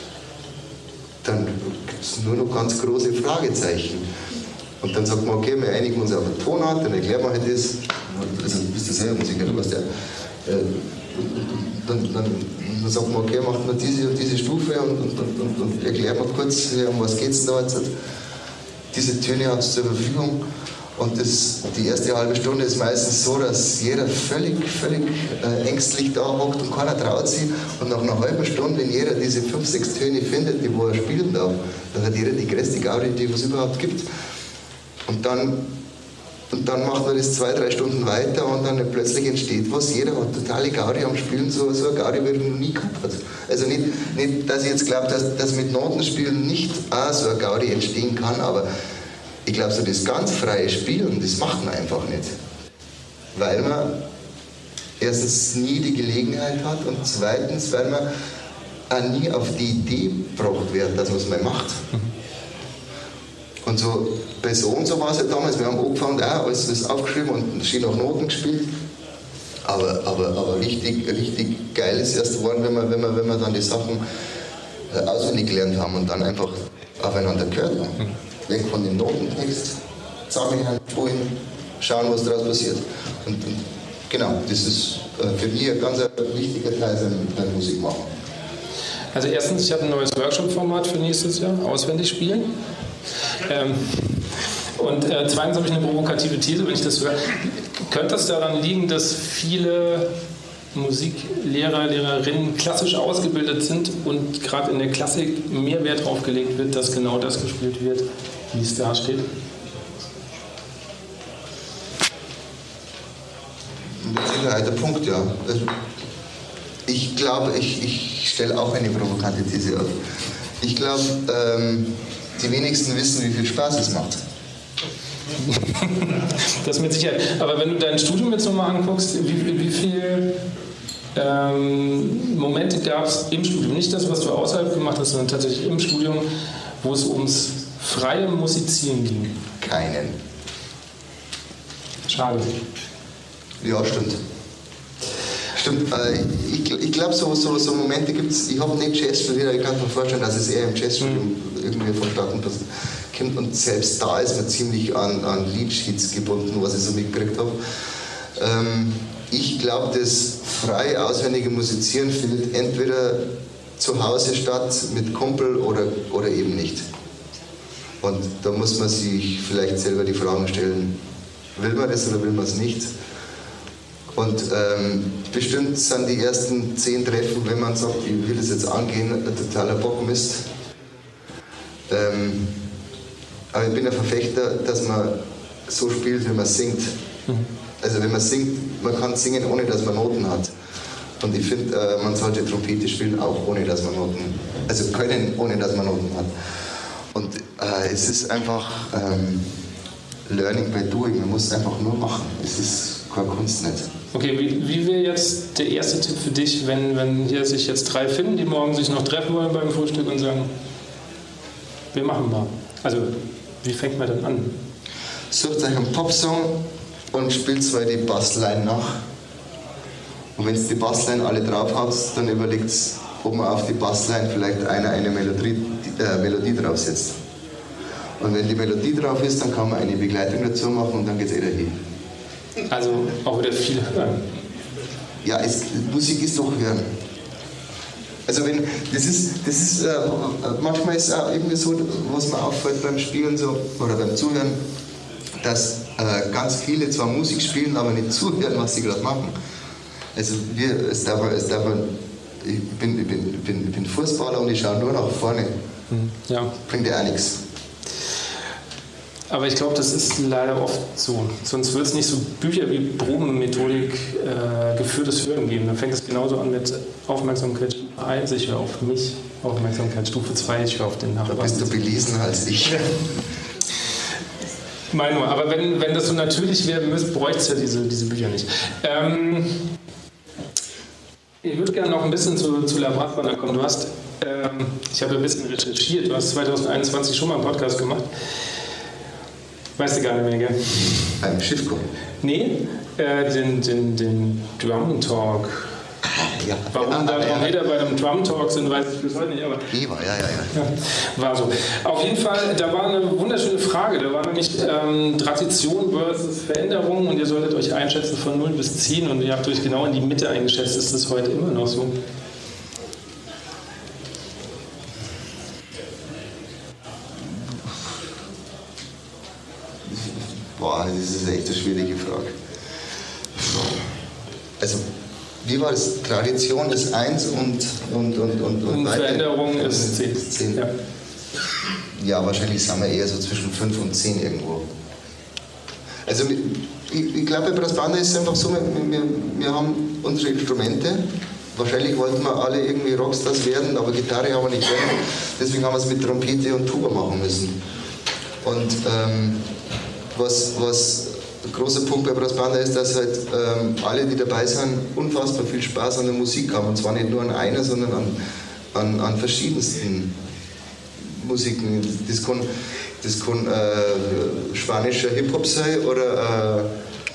dann gibt es nur noch ganz große Fragezeichen. Und dann sagt man, okay, wir einigen uns auf eine Tonart, dann erklärt man halt das. Also du bist ja selber Musiker, du weißt ja. Äh, dann, dann, dann sagt man, okay, macht man diese und diese Stufe und, und, und, und, und erklärt man kurz, um was geht es da jetzt. Diese Töne hat es zur Verfügung. Und das, die erste halbe Stunde ist meistens so, dass jeder völlig, völlig äh, ängstlich da hockt und keiner traut sich. Und nach einer halben Stunde, wenn jeder diese fünf, sechs Töne findet, die wo er spielen darf, dann hat jeder die größte Gaudi, die es überhaupt gibt. Und dann, und dann macht man das zwei, drei Stunden weiter und dann plötzlich entsteht was. Jeder hat totale Gaudi am Spielen, so, so eine Gaudi, wie er noch nie gehabt hat. Also nicht, nicht dass ich jetzt glaube, dass, dass mit Notenspielen nicht auch so eine Gaudi entstehen kann, aber ich glaube, so das ganz freie Spielen, das macht man einfach nicht. Weil man erstens nie die Gelegenheit hat und zweitens, weil man auch nie auf die Idee gebracht wird, dass man es mal macht. Und so bei so und so war es ja damals, wir haben angefangen, auch alles das aufgeschrieben und schön nach Noten gespielt. Aber, aber, aber richtig, richtig geil ist erst geworden, wenn wir, wenn wir, wenn wir dann die Sachen auswendig gelernt haben und dann einfach aufeinander gehört haben. Weg von dem Notentext, zusammenhängen, spielen, schauen, was daraus passiert. Und, und genau, das ist äh, für mich ein ganz wichtiger Teil seiner Musik machen. Also erstens, ich habe ein neues Workshop-Format für nächstes Jahr, auswendig spielen. Ähm, und äh, zweitens habe ich eine provokative These, wenn ich das höre. Könnte es daran liegen, dass viele Musiklehrer, Lehrerinnen klassisch ausgebildet sind und gerade in der Klassik mehr Wert darauf gelegt wird, dass genau das gespielt wird, wie es da steht? Mit Sicherheit der Punkt, ja. Ich glaube, ich, ich stelle auch eine provokante These auf. Ich glaube, ähm, die wenigsten wissen, wie viel Spaß es macht. Das mit Sicherheit. Aber wenn du dein Studium jetzt nochmal anguckst, wie, wie viel ähm, Momente gab es im Studium, nicht das, was du außerhalb gemacht hast, sondern tatsächlich im Studium, wo es ums freie Musizieren ging? Keinen. Schade. Ja, stimmt. Stimmt. Äh, ich ich glaube, so, so, so Momente gibt es. Ich habe nicht Jazz studiert, ich kann mir vorstellen, dass es eher im Jazzstudium mhm. irgendwie vonstatten kommt. Und selbst da ist man ziemlich an, an Liedsheets gebunden, was ich so mitgekriegt habe. Ähm, ich glaube, das freie, auswendige Musizieren findet entweder zu Hause statt mit Kumpel oder, oder eben nicht. Und da muss man sich vielleicht selber die Fragen stellen, will man das oder will man es nicht? Und ähm, bestimmt sind die ersten zehn Treffen, wenn man sagt, ich will das jetzt angehen, ein totaler Bockmist. Ähm, aber ich bin ein Verfechter, dass man so spielt, wie man singt. Mhm. Also wenn man singt, man kann singen, ohne dass man Noten hat. Und ich finde, äh, man sollte Trompete spielen, auch ohne dass man Noten, also können, ohne dass man Noten hat. Und äh, es ist einfach ähm, Learning by Doing, man muss es einfach nur machen. Es ist keine Kunst nicht. Okay, wie, wie wäre jetzt der erste Tipp für dich, wenn, wenn hier sich jetzt drei finden, die morgen sich noch treffen wollen beim Frühstück und sagen, wir machen mal. Also, wie fängt man dann an? Sucht euch einen Popsong und spielt zwei die Bassline nach. Und wenn es die Bassline alle drauf hat, dann überlegt es, ob man auf die Bassline vielleicht einer eine Melodie, äh, Melodie draufsetzt. Und wenn die Melodie drauf ist, dann kann man eine Begleitung dazu machen und dann geht es eh dahin. Also auch wieder viel hören. Ja, es, Musik ist doch hören. Also wenn, das ist, das ist äh, manchmal ist es auch irgendwie so, was mir auffällt beim Spielen so, oder beim Zuhören, dass äh, ganz viele zwar Musik spielen, aber nicht zuhören, was sie gerade machen. Also wir, es darf, es darf, ich, bin, ich, bin, ich, bin, ich bin Fußballer und ich schaue nur nach vorne. Ja. Bringt ja auch nichts. Aber ich glaube, das ist leider oft so. Sonst wird es nicht so Bücher wie Probenmethodik äh, geführtes Hören geben. Dann fängt es genauso an mit Aufmerksamkeitsstufe eins, ich höre auf mich. Aufmerksamkeitsstufe zwei, ich höre auf den Nachbarn. Da bist du belesener als ich. Meine nur, aber wenn, wenn das so natürlich werden müsste, bräuchte es ja diese, diese Bücher nicht. Ähm, ich würde gerne noch ein bisschen zu, zu La Bratwanner kommen. Du hast, ähm, ich habe ein bisschen recherchiert, du hast zwanzig einundzwanzig schon mal einen Podcast gemacht. Weißt du gar nicht mehr, gell? Beim Schiffko? Nee, äh, den, den, den Drum Talk. Ja. Warum ja, da ja, Trompeter ja. bei einem Drum Talk sind, weiß ich bis heute nicht. Aber Eva, ja, ja, ja, ja. War so. Auf jeden Fall, da war eine wunderschöne Frage. Da war nämlich ähm, Tradition versus Veränderung und ihr solltet euch einschätzen von null bis zehn und ihr habt euch genau in die Mitte eingeschätzt. Ist das heute immer noch so? Boah, das ist echt eine schwierige Frage. Also, wie war das? Tradition ist eins und, und, und, und, und Veränderung ist zehn. Ja. ja, wahrscheinlich sind wir eher so zwischen fünf und zehn irgendwo. Also, ich, ich glaube, bei Brass Banda ist es einfach so, wir, wir, wir haben unsere Instrumente. Wahrscheinlich wollten wir alle irgendwie Rockstars werden, aber Gitarre haben wir nicht können. Deswegen haben wir es mit Trompete und Tuba machen müssen. Und ähm, was, was ein großer Punkt bei Brass Banda ist, dass halt ähm, alle, die dabei sind, unfassbar viel Spaß an der Musik haben. Und zwar nicht nur an einer, sondern an, an, an verschiedensten Musiken. Das kann, das kann äh, spanischer Hip-Hop sein oder äh,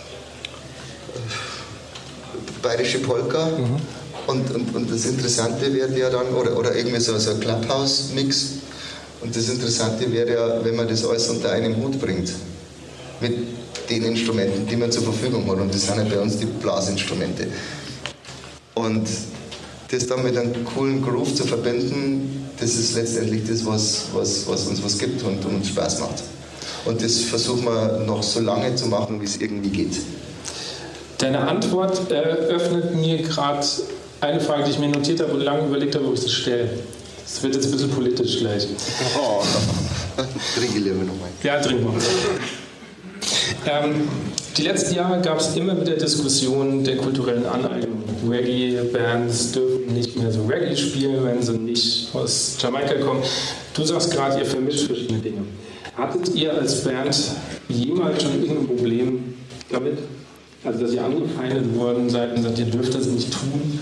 bayerische Polka. Mhm. Und, und, und das Interessante wäre ja dann, oder, oder irgendwie so, so ein Clubhouse-Mix. Und das Interessante wäre ja, wenn man das alles unter einem Hut bringt. Mit den Instrumenten, die man zur Verfügung hat. Und das sind ja bei uns die Blasinstrumente. Und das dann mit einem coolen Groove zu verbinden, das ist letztendlich das, was, was, was uns was gibt und, und uns Spaß macht. Und das versuchen wir noch so lange zu machen, wie es irgendwie geht. Deine Antwort eröffnet mir gerade eine Frage, die ich mir notiert habe und lange überlegt habe, ob ich sie stelle. Das wird jetzt ein bisschen politisch gleich. Oh, trinke lieber nochmal. Ja, trinken wir. Ähm, die letzten Jahre gab es immer wieder Diskussionen der kulturellen Aneignung. Reggae-Bands dürfen nicht mehr so Reggae spielen, wenn sie nicht aus Jamaika kommen. Du sagst gerade, ihr vermischt verschiedene Dinge. Hattet ihr als Band jemals schon irgendein Problem damit? Also, dass ihr angefeindet worden seid und sagt, ihr dürft das nicht tun?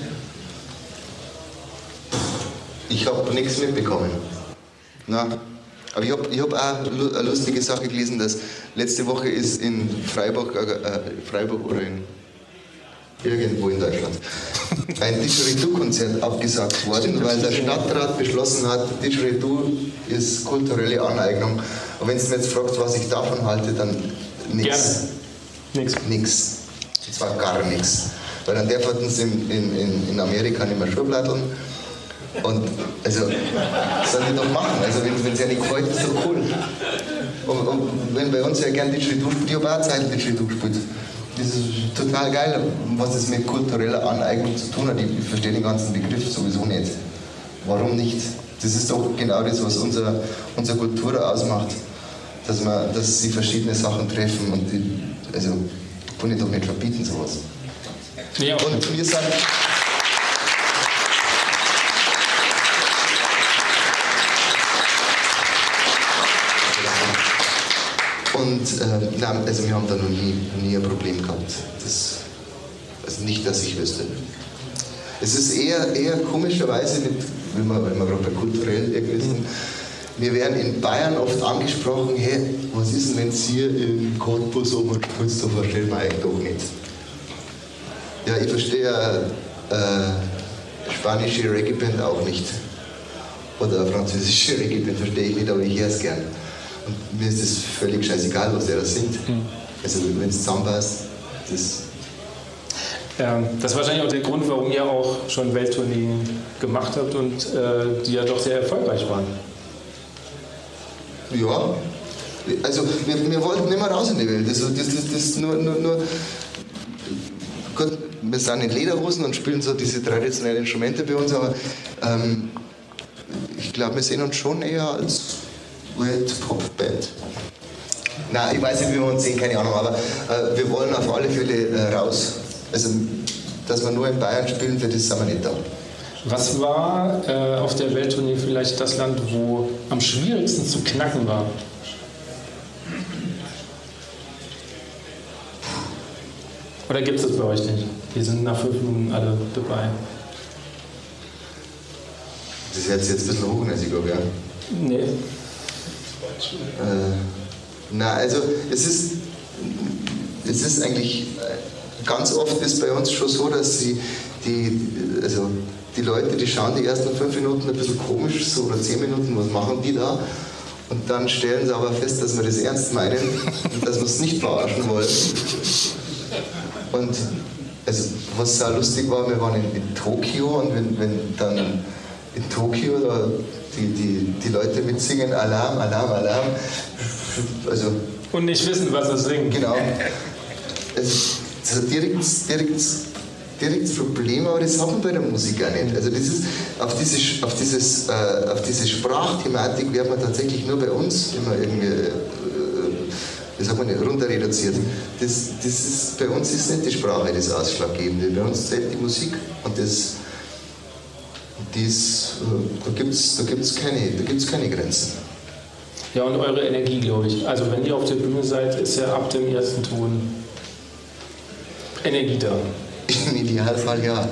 Ich habe nichts mitbekommen. Na, aber ich habe ich hab auch eine lustige Sache gelesen, dass letzte Woche ist in Freiburg, äh, Freiburg oder in irgendwo in Deutschland ein Didgeridoo-Konzert abgesagt worden, stimmt, weil der Stadtrat beschlossen hat, Didgeridoo ist kulturelle Aneignung. Und wenn du mir jetzt fragst, was ich davon halte, dann nichts. Nichts. Nichts. Und zwar gar nichts. Weil dann darf man es in, in, in Amerika nicht mehr Schubladeln. Und also, sollen die doch machen. Also, wenn es ja nicht gefällt, ist doch cool. Und, und wenn bei uns ja gern Didgeridoo spielt, ich habe auch Zeit Didgeridoo gespielt. Das ist total geil, was das mit kultureller Aneignung zu tun hat. Ich verstehe den ganzen Begriff sowieso nicht. Warum nicht? Das ist doch genau das, was unser, unsere Kultur ausmacht. Dass, man, dass sie verschiedene Sachen treffen. Und die, also, kann ich doch nicht verbieten, sowas. Ja, okay. Und wir sind. Und äh, nein, also wir haben da noch nie, nie ein Problem gehabt. Das, also nicht, dass ich wüsste. Es ist eher, eher komischerweise, mit, wenn wir, wenn wir gerade bei kulturell irgendwie sind, wir werden in Bayern oft angesprochen, hey, was ist denn, wenn Sie hier in Cottbus oben spielt, so verstehen wir eigentlich doch nicht. Ja, ich verstehe äh, spanische Reggae-Band auch nicht. Oder eine französische Reggae-Band verstehe ich nicht, aber ich höre es gern. Und mir ist es völlig scheißegal, was der da singt. Mhm. Also wenn es zusammenpasst, das... Ähm, das ist wahrscheinlich auch der Grund, warum ihr auch schon Welttourneen gemacht habt und äh, die ja doch sehr erfolgreich waren. Ja, also wir, wir wollten immer raus in die Welt. Also, das, das, das nur, nur, nur gut, wir sind in Lederhosen und spielen so diese traditionellen Instrumente bei uns, aber ähm, ich glaube, wir sehen uns schon eher als Welt-Pop-Band. Nein, ich weiß nicht, wie wir uns sehen, keine Ahnung, aber äh, wir wollen auf alle Fälle äh, raus. Also, dass wir nur in Bayern spielen, für das sind wir nicht da. Was war äh, auf der Welttournee vielleicht das Land, wo am schwierigsten zu knacken war? Oder gibt es das bei euch nicht? Die sind nach fünf Minuten alle dabei. Das ist jetzt, jetzt ein bisschen hochnäsig, glaube ich, ja? Nee. Äh, na, also es ist, es ist eigentlich, ganz oft ist bei uns schon so, dass sie die, also die Leute, die schauen die ersten fünf Minuten ein bisschen komisch, so oder zehn Minuten, was machen die da? Und dann stellen sie aber fest, dass wir das ernst meinen und dass wir es nicht verarschen wollen. Und also, was sehr lustig war, wir waren in, in Tokio und wenn, wenn dann in Tokio da die, die, die Leute mitsingen, Alarm, Alarm, Alarm, also... Und nicht wissen, was sie singen. Genau. Das ist direkt, direkt, direkt das Problem, aber das hat man bei der Musik auch nicht. Also das ist, auf, diese, auf, dieses, äh, auf diese Sprachthematik wird man tatsächlich nur bei uns immer irgendwie... Äh, wie sagt man nicht, runter reduziert. Das, das ist, bei uns ist nicht die Sprache das Ausschlaggebende, bei uns zählt die Musik und das, das, da gibt es da gibt's keine, da gibt's keine Grenzen. Ja, und eure Energie, glaube ich. Also wenn ihr auf der Bühne seid, ist ja ab dem ersten Ton Energie da. Im Idealfall ja.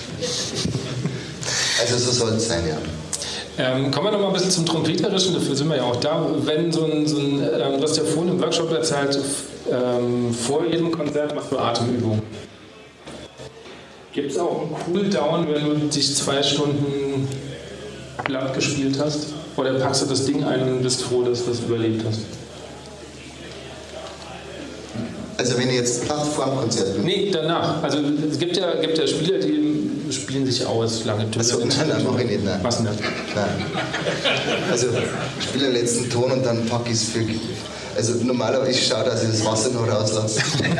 Also so soll es sein, ja. Ähm, kommen wir noch mal ein bisschen zum Trompeterischen, dafür sind wir ja auch da. Wenn so ein, so ein ähm, du hast ja vorhin im Workshop erzählt, ähm, vor jedem Konzert machst du Atemübungen. Gibt es auch einen Cooldown, wenn du dich zwei Stunden platt gespielt hast? Oder packst du das Ding ein und bist froh, dass du das überlebt hast? Also wenn ich jetzt platt vor dem Konzert bin? Nee, danach. Also es gibt ja, gibt ja Spieler, die spielen sich aus, lange Töne. Achso, nein, nein, mach ich nicht, nein. Was nicht? Nein. Also ich spiele den letzten Ton und dann packe ich es für... Also normalerweise ich schaue, dass ich das Wasser noch rauslasse.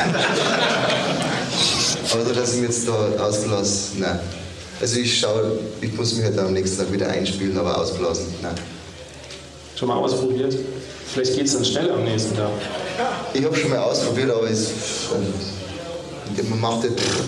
Aber so, dass ich mich jetzt da ausblasse, nein. Also ich schaue, ich muss mich halt am nächsten Tag wieder einspielen, aber ausblasen, nein. Schon mal ausprobiert? Vielleicht geht es dann schnell am nächsten Tag. Ich habe schon mal ausprobiert, aber es, man macht das...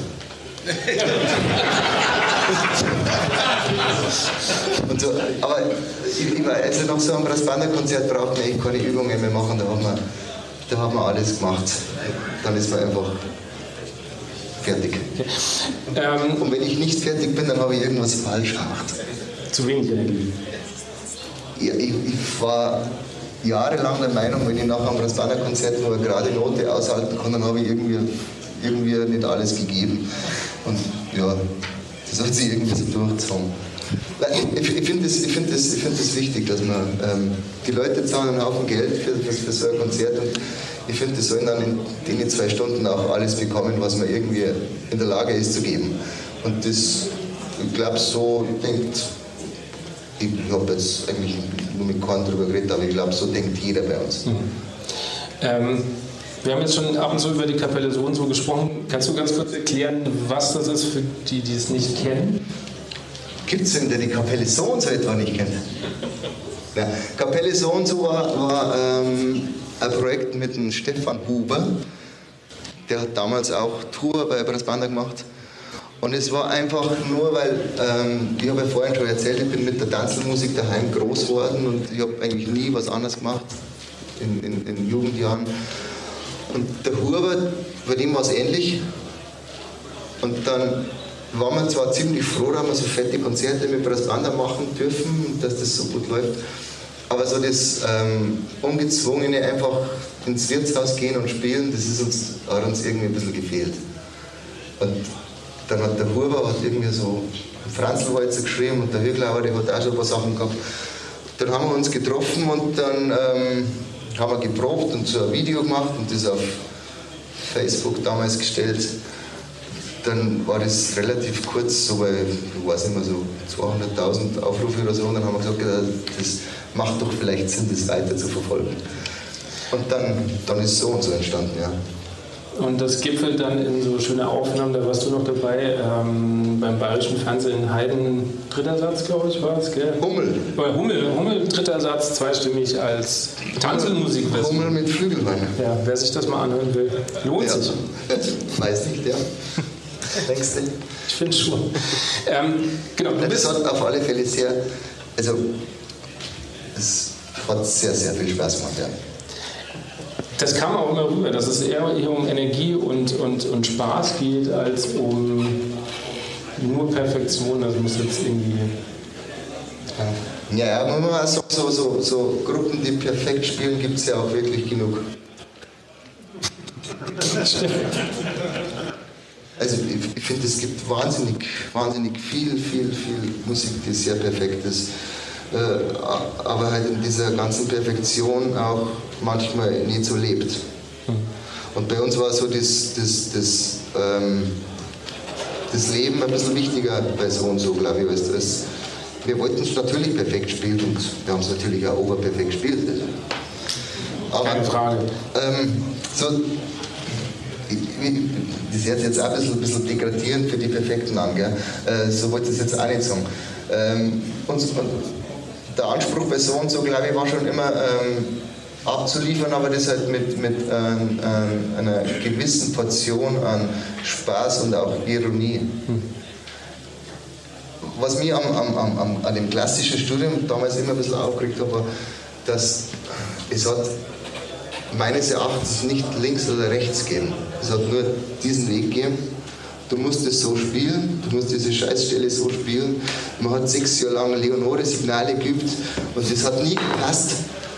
Und so, aber ich, ich weiß, also nach so einem Brassbanda-Konzert braucht man echt keine Übungen mehr machen, da hat man, da hat man alles gemacht. Dann ist man einfach fertig. Okay. Ähm, Und wenn ich nicht fertig bin, dann habe ich irgendwas falsch gemacht. Zu wenig Energie. Ja, ich, ich war jahrelang der Meinung, wenn ich nach einem Brassbanda-Konzert nur eine gerade Note aushalten kann, dann habe ich irgendwie, irgendwie nicht alles gegeben. Und ja, das hat sich irgendwie so durchgezogen. Ich, ich finde das, ich find das, ich find das wichtig, dass man, ähm, die Leute zahlen einen Haufen Geld für, für, für so ein Konzert und ich finde, die sollen dann in den zwei Stunden auch alles bekommen, was man irgendwie in der Lage ist zu geben. Und das, ich glaube, so denkt, ich habe jetzt eigentlich nur mit keinem drüber geredet, aber ich glaube, so denkt jeder bei uns. Mhm. Ähm, wir haben jetzt schon ab und zu über die Kapelle so und so gesprochen. Kannst du ganz kurz erklären, was das ist für die, die es nicht kennen? Gibt es denn, der die Kapelle so und so etwa nicht kennt? Ja, Kapelle so und so war, war ähm, ein Projekt mit dem Stefan Huber. Der hat damals auch Tour bei Brassbanda gemacht. Und es war einfach nur, weil, ähm, ich habe ja vorhin schon erzählt, ich bin mit der Tanzmusik daheim groß geworden und ich habe eigentlich nie was anderes gemacht in, in, in Jugendjahren. Und der Huber, bei dem war es ähnlich. Und dann waren wir zwar ziemlich froh, dass wir so fette Konzerte mit Brassbanda machen dürfen, dass das so gut läuft. Aber so das ähm, Ungezwungene, einfach ins Wirtshaus gehen und spielen, das ist uns, hat uns irgendwie ein bisschen gefehlt. Und dann hat der Huber hat irgendwie so Franzlwalzer geschrieben und der Höglauer, der hat auch schon ein paar Sachen gehabt. Dann haben wir uns getroffen und dann ähm, haben wir geprobt und so ein Video gemacht und das auf Facebook damals gestellt. Dann war das relativ kurz, so bei, ich weiß nicht mehr, so zweihunderttausend Aufrufe oder so. Und dann haben wir gesagt, ja, das macht doch vielleicht Sinn, das weiter zu verfolgen. Und dann, dann ist so und so entstanden, ja. Und das gipfelt dann in so schöne Aufnahmen, da warst du noch dabei, ähm, beim Bayerischen Fernsehen Haydn, dritter Satz, glaube ich, war es, gell? Hummel. Bei Hummel, Hummel, dritter Satz, zweistimmig als Tanzelmusikversion. Hummel mit Flügelbein. Ja, wer sich das mal anhören will, lohnt Ja. sich. Weiß nicht, ja. Denkst du? Ich finde schon. ähm, genau, du Das bist, hat auf alle Fälle sehr, also es hat sehr, sehr viel Spaß gemacht, ja. das kam auch immer rüber, dass es eher hier um Energie und, und, und Spaß geht, als um nur Perfektion. Das muss jetzt irgendwie... Ja. Ja, ja, man muss auch so, so, so Gruppen, die perfekt spielen, gibt es ja auch wirklich genug. Stimmt. Also ich, ich finde, es gibt wahnsinnig, wahnsinnig viel, viel, viel Musik, die sehr perfekt ist. Äh, aber halt in dieser ganzen Perfektion auch manchmal nicht so lebt. Und bei uns war so das, das, das, ähm, das Leben ein bisschen wichtiger bei so und so, glaube ich. Weißt du, es, wir wollten es natürlich perfekt spielen und wir haben es natürlich auch oberperfekt gespielt. Aber, Keine Frage. Ähm, so, das hört sich jetzt auch ein bisschen, ein bisschen degradierend für die Perfekten an, gell? Äh, so wollte ich es jetzt auch nicht sagen. Ähm, und, und der Anspruch bei so und so, glaube ich, war schon immer ähm, abzuliefern, aber das halt mit, mit ähm, ähm, einer gewissen Portion an Spaß und auch Ironie. Hm. Was mich am, am, am, an dem klassischen Studium damals immer ein bisschen aufgeregt hat, war, dass es hat meines Erachtens nicht links oder rechts geben. Es hat nur diesen Weg gegeben. Du musst es so spielen, du musst diese Scheißstelle so spielen. Man hat sechs Jahre lang Leonore-Signale geübt und das hat nie gepasst.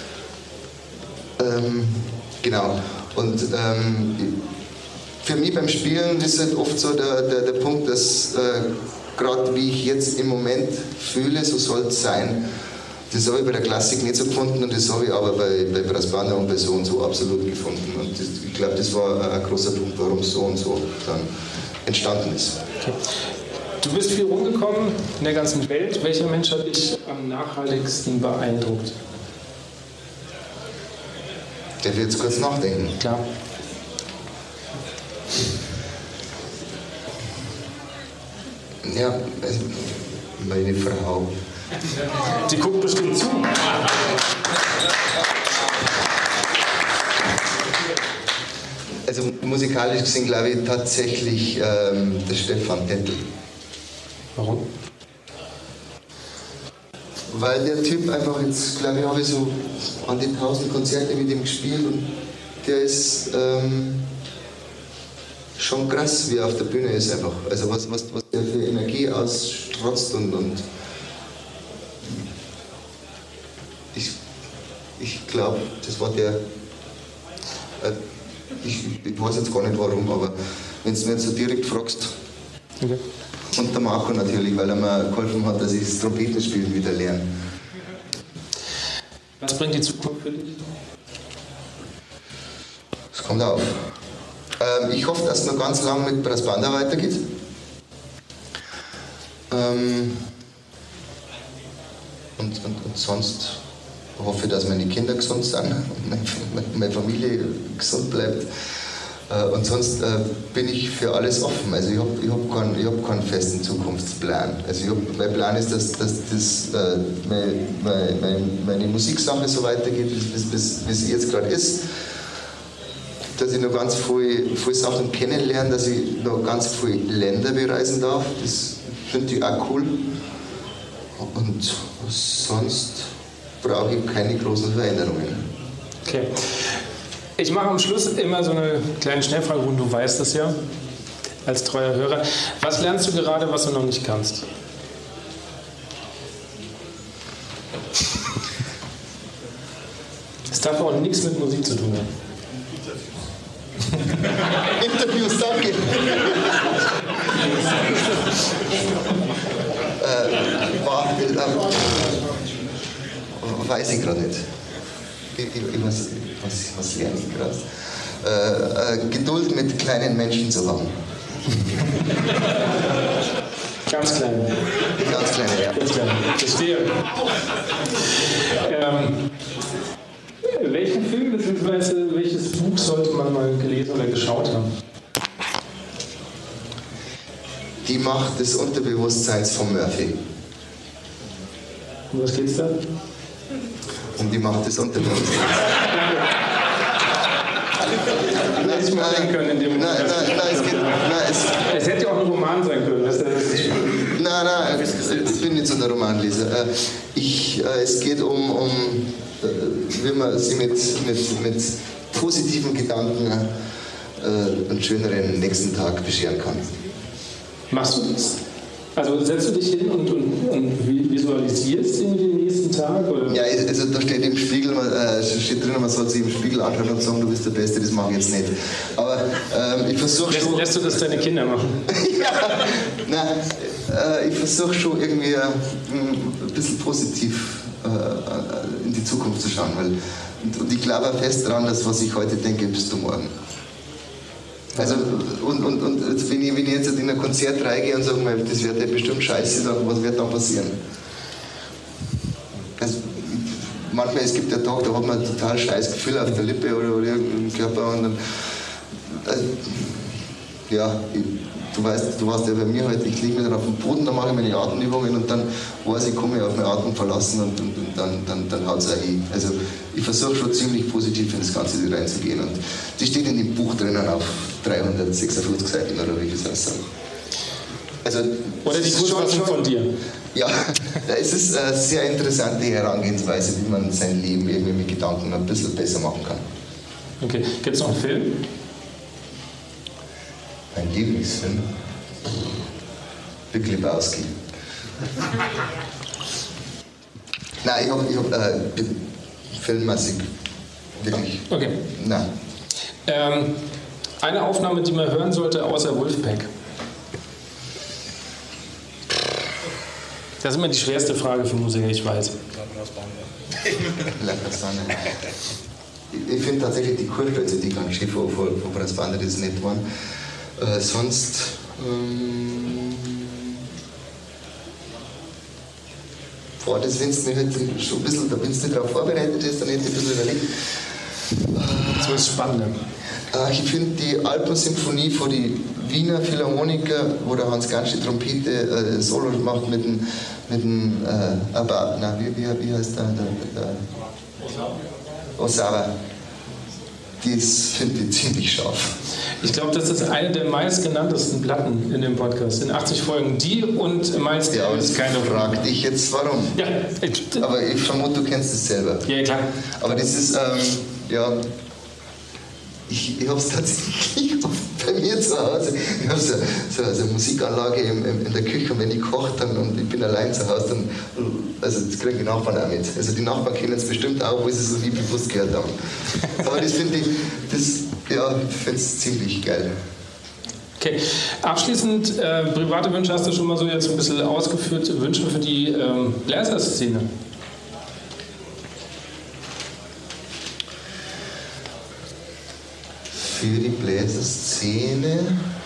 Ähm, genau. Und ähm, für mich beim Spielen ist halt oft so der, der, der Punkt, dass äh, gerade wie ich jetzt im Moment fühle, so soll es sein. Das habe ich bei der Klassik nicht so gefunden und das habe ich aber bei, bei Brass Banda und bei so und so absolut gefunden. Und das, ich glaube, das war ein großer Punkt, warum so und so dann entstanden ist. Okay. Du bist viel rumgekommen in der ganzen Welt. Welcher Mensch hat dich am nachhaltigsten beeindruckt? Der wird jetzt kurz nachdenken. Klar. Ja, also meine Frau. Die guckt bestimmt zu. Also musikalisch gesehen glaube ich tatsächlich ähm, der Stefan Tettel. Warum? Weil der Typ einfach jetzt, glaube ich, habe ich so an die tausend Konzerte mit ihm gespielt und der ist ähm, schon krass, wie er auf der Bühne ist einfach. Also was, was, was der für Energie ausstrotzt und, und ich, ich glaube, das war der, äh, ich, ich weiß jetzt gar nicht warum, aber wenn du mir jetzt so direkt fragst, Okay. und der Marco natürlich, weil er mir geholfen hat, dass ich das Trompetenspielen wieder lerne. Was bringt die Zukunft für dich? Es kommt auf. Ähm, ich hoffe, dass es noch ganz lang mit Brass Banda weitergeht. Ähm, und, und, und sonst hoffe ich, dass meine Kinder gesund sind und meine Familie gesund bleibt. Äh, und sonst äh, bin ich für alles offen. Also ich habe ich hab keinen, ich hab keinen festen Zukunftsplan. Also ich hab, mein Plan ist, dass, dass das, äh, meine, meine, meine Musiksache so weitergeht, bis, bis, wie sie jetzt gerade ist. Dass ich noch ganz viele, viele Sachen kennenlerne, dass ich noch ganz viele Länder bereisen darf. Das finde ich auch cool. Und sonst brauche ich keine großen Veränderungen. Okay. Ich mache am Schluss immer so eine kleine Schnellfrage und du weißt es ja als treuer Hörer. Was lernst du gerade, was du noch nicht kannst? Es darf auch nichts mit Musik zu tun haben. Interviews, danke. äh, war, äh, weiß ich gerade nicht. Ich, ich, ich was, was, was lerne ich gerade? Äh, äh, Geduld mit kleinen Menschen zu haben. Ganz klein. Ganz kleine, ja. Ganz klein. Verstehe. Ähm, welchen Film bzw. welches Buch sollte man mal gelesen oder geschaut haben? Die Macht des Unterbewusstseins von Murphy. Um was geht's da? Um die Macht des Unterbewusstseins. Nein, ich mal denken können in dem Nein, nein, nein, es geht. Nein, es, es hätte ja auch ein Roman sein können. Das, das nein, nein, ich bin nicht so der Romanleser. Ich, es geht um, um wie man sich mit, mit, mit positiven Gedanken einen schöneren nächsten Tag bescheren kann. Machst du das? Also setzt du dich hin und, und, und visualisierst irgendwie den nächsten Tag? Oder? Ja, also da steht im Spiegel, äh, steht drin, man soll sich im Spiegel anschauen und sagen, du bist der Beste, das mache ich jetzt nicht. Aber ähm, ich versuche schon... Lässt, lässt du das deine Kinder machen? Ja, nein, äh, ich versuche schon irgendwie äh, ein bisschen positiv äh, in die Zukunft zu schauen, weil und, und ich glaube fest daran, dass was ich heute denke, bist du morgen. Also, und, und, und wenn, ich, wenn ich jetzt in ein Konzert reingehe und sage, das wird ja bestimmt scheiße, dann, was wird dann passieren? Also, manchmal, es gibt ja Tage, da hat man ein total scheiß Gefühl auf der Lippe oder, oder im Körper und dann, also, ja, ich, du weißt, du warst ja bei mir heute, ich liege mir dann auf dem Boden, dann mache ich meine Atemübungen und dann weiß ich, komme ich auf meinen Atem verlassen und, und, und dann, dann, dann haut es auch hin. Also ich versuche schon ziemlich positiv in das Ganze reinzugehen und die steht in dem Buch drinnen auf dreihundertsechsundfünfzig Seiten oder wie ich das sagen. Also, oder die Kurzfassung von dir. Ja, es ist eine sehr interessante Herangehensweise, wie man sein Leben irgendwie mit Gedanken ein bisschen besser machen kann. Okay, gibt es noch einen Film? Mein Lieblingsfilm? Big Lebowski. Nein, ich habe ich hab, äh, filmmäßig wirklich. Okay. Nein. Ähm, eine Aufnahme, die man hören sollte, außer Wolfpack. Das ist immer die schwerste Frage für Musiker, ich weiß. Ich finde tatsächlich die Kurstölze, die ganz schön von, von, von Brassband, das nicht waren. Äh, sonst. Ähm, boah, das, wenn es nicht halt schon ein bisschen, da wenn es nicht darauf vorbereitet ist, dann hätte ich ein bisschen überlegt. Das wird spannend. Äh, ich finde die Alpensymphonie von den Wiener Philharmoniker, wo der Hans Ganz die Trompete äh, Solo macht mit dem, mit dem äh, aber, na, wie, wie, wie heißt der? der, der Osawa. Das finde ich ziemlich scharf. Ich glaube, das ist eine der meistgenanntesten Platten in dem Podcast. In achtzig Folgen. Die und Miles Ja, Davis. keine fragt dich jetzt warum. Ja. Aber ich vermute, du kennst es selber. Ja, klar. Aber das ist, ähm, ja, ich, ich habe es tatsächlich bei mir zu Hause. Ich habe so, so, so eine Musikanlage im, im, in der Küche und wenn ich koche dann und ich bin allein zu Hause, dann, also das kriegen die Nachbarn auch mit. Also die Nachbarn kennen es bestimmt auch, wo sie es so nie bewusst gehört haben. Aber das finde ich, das, ja, ich finde es ziemlich geil. Okay, abschließend, äh, private Wünsche hast du schon mal so jetzt ein bisschen ausgeführt, Wünsche für die ähm, Bläserszene. Für die Bläserszene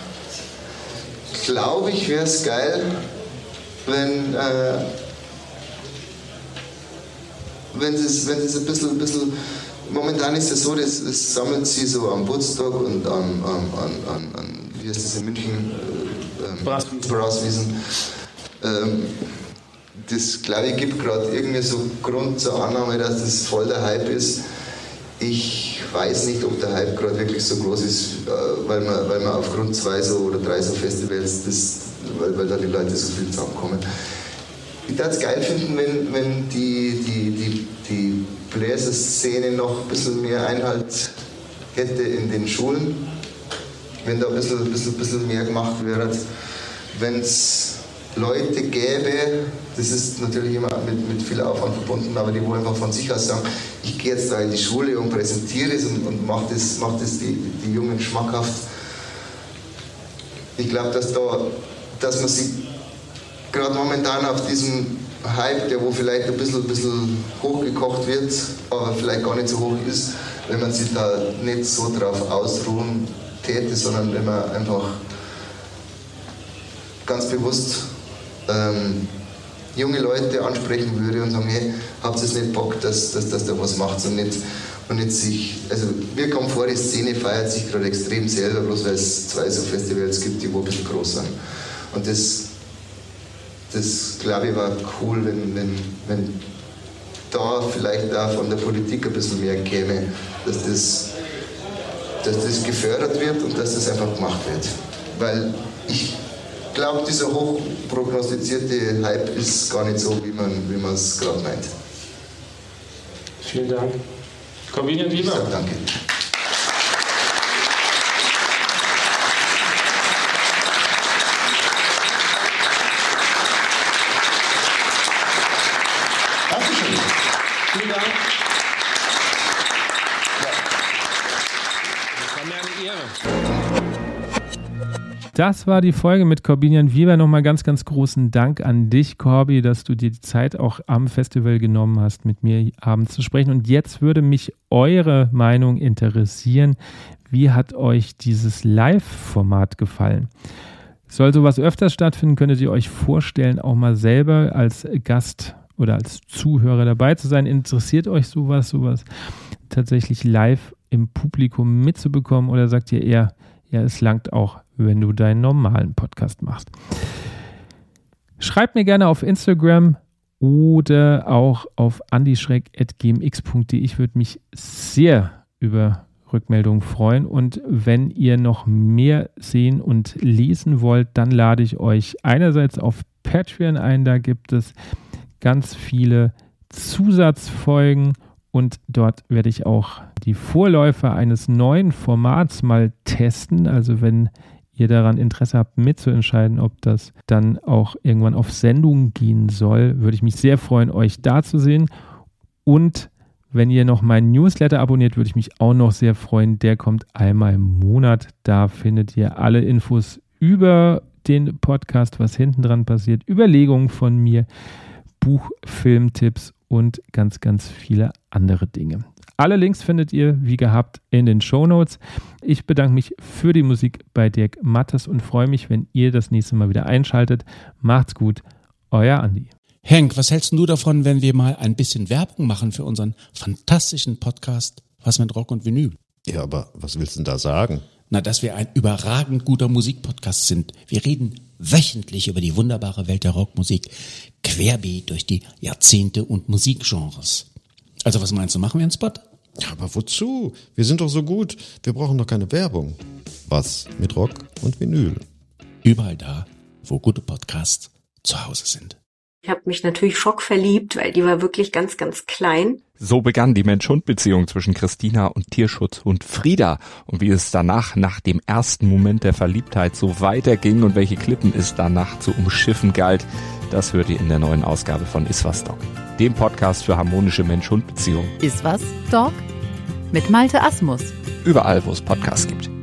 glaube ich, wäre es geil, wenn äh, wenn es wenn es ein bisschen, ein bisschen momentan ist es so, das, das sammelt sie so am Woodstock und an, an, an, an wie heißt das in München? Äh, ähm, Brasswiesen. Ähm, das glaube ich gibt gerade irgendwie so Grund zur Annahme, dass das voll der Hype ist. Ich weiß nicht, ob der Hype gerade wirklich so groß ist, weil man, weil man aufgrund zwei so oder drei so Festivals, das, weil, weil da die Leute so viel zusammenkommen. Ich würde es geil finden, wenn, wenn die, die, die, die Bläserszene noch ein bisschen mehr Einhalt hätte in den Schulen, wenn da ein bisschen, ein bisschen, ein bisschen mehr gemacht wird, wenn es Leute gäbe, das ist natürlich immer mit, mit viel Aufwand verbunden, aber die wollen einfach von sich aus sagen, ich gehe jetzt da in die Schule und präsentiere es und, und mache das, mach das die, die Jungen schmackhaft. ich glaube, dass, da, dass man sich gerade momentan auf diesem Hype, der wo vielleicht ein bisschen, ein bisschen hochgekocht wird, aber vielleicht gar nicht so hoch ist, wenn man sich da nicht so drauf ausruhen täte, sondern wenn man einfach ganz bewusst ähm, junge Leute ansprechen würde und sagen, hey, habt ihr es nicht Bock, dass, dass, dass da was macht und nicht, und nicht sich, also mir kommt vor, die Szene feiert sich gerade extrem selber, bloß weil es zwei so Festivals gibt, die wo ein bisschen groß sind. Und das, das glaube ich war cool, wenn, wenn, wenn da vielleicht auch von der Politik ein bisschen mehr käme, dass das, dass das gefördert wird und dass das einfach gemacht wird. Weil ich Ich glaube, dieser hochprognostizierte Hype ist gar nicht so, wie man wie man es gerade meint. Vielen Dank. Corbinian Wieber. Ich sag danke. Dankeschön. Vielen Dank. Das war mir eine Ehre. Das war die Folge mit Corbinian Wieber. Nochmal ganz, ganz großen Dank an dich, Corby, dass du dir die Zeit auch am Festival genommen hast, mit mir abends zu sprechen. Und jetzt würde mich eure Meinung interessieren. Wie hat euch dieses Live-Format gefallen? Soll sowas öfters stattfinden? Könntet ihr euch vorstellen, auch mal selber als Gast oder als Zuhörer dabei zu sein? Interessiert euch sowas, sowas tatsächlich live im Publikum mitzubekommen? Oder sagt ihr eher, ja, es langt auch, wenn du deinen normalen Podcast machst? Schreibt mir gerne auf Instagram oder auch auf andischreck at g m x punkt d e. Ich würde mich sehr über Rückmeldungen freuen. Und wenn ihr noch mehr sehen und lesen wollt, dann lade ich euch einerseits auf Patreon ein. Da gibt es ganz viele Zusatzfolgen. Und dort werde ich auch die Vorläufer eines neuen Formats mal testen. Also wenn ihr daran Interesse habt, mitzuentscheiden, ob das dann auch irgendwann auf Sendung gehen soll, würde ich mich sehr freuen, euch da zu sehen. Und wenn ihr noch meinen Newsletter abonniert, würde ich mich auch noch sehr freuen. Der kommt einmal im Monat. Da findet ihr alle Infos über den Podcast, was hinten dran passiert, Überlegungen von mir, Buch-, Filmtipps und ganz, ganz viele andere Dinge. Alle Links findet ihr, wie gehabt, in den Shownotes. Ich bedanke mich für die Musik bei Dirk Mattes und freue mich, wenn ihr das nächste Mal wieder einschaltet. Macht's gut, euer Andi. Henk, was hältst du davon, wenn wir mal ein bisschen Werbung machen für unseren fantastischen Podcast Was mit Rock und Vinyl? Ja, aber was willst du denn da sagen? Na, dass wir ein überragend guter Musikpodcast sind. Wir reden wöchentlich über die wunderbare Welt der Rockmusik, querbeet durch die Jahrzehnte und Musikgenres. Also was meinst du, machen wir einen Spot? Ja, aber wozu? Wir sind doch so gut. Wir brauchen doch keine Werbung. Was mit Rock und Vinyl? Überall da, wo gute Podcasts zu Hause sind. Ich habe mich natürlich schockverliebt, weil die war wirklich ganz, ganz klein. So begann die Mensch-Hund-Beziehung zwischen Christina und Tierschutzhund Frieda. Und wie es danach, nach dem ersten Moment der Verliebtheit, so weiterging und welche Klippen es danach zu umschiffen galt, das hört ihr in der neuen Ausgabe von Iswas Dog, dem Podcast für harmonische Mensch-Hund-Beziehungen. Iswas Dog mit Malte Asmus. Überall, wo es Podcasts gibt.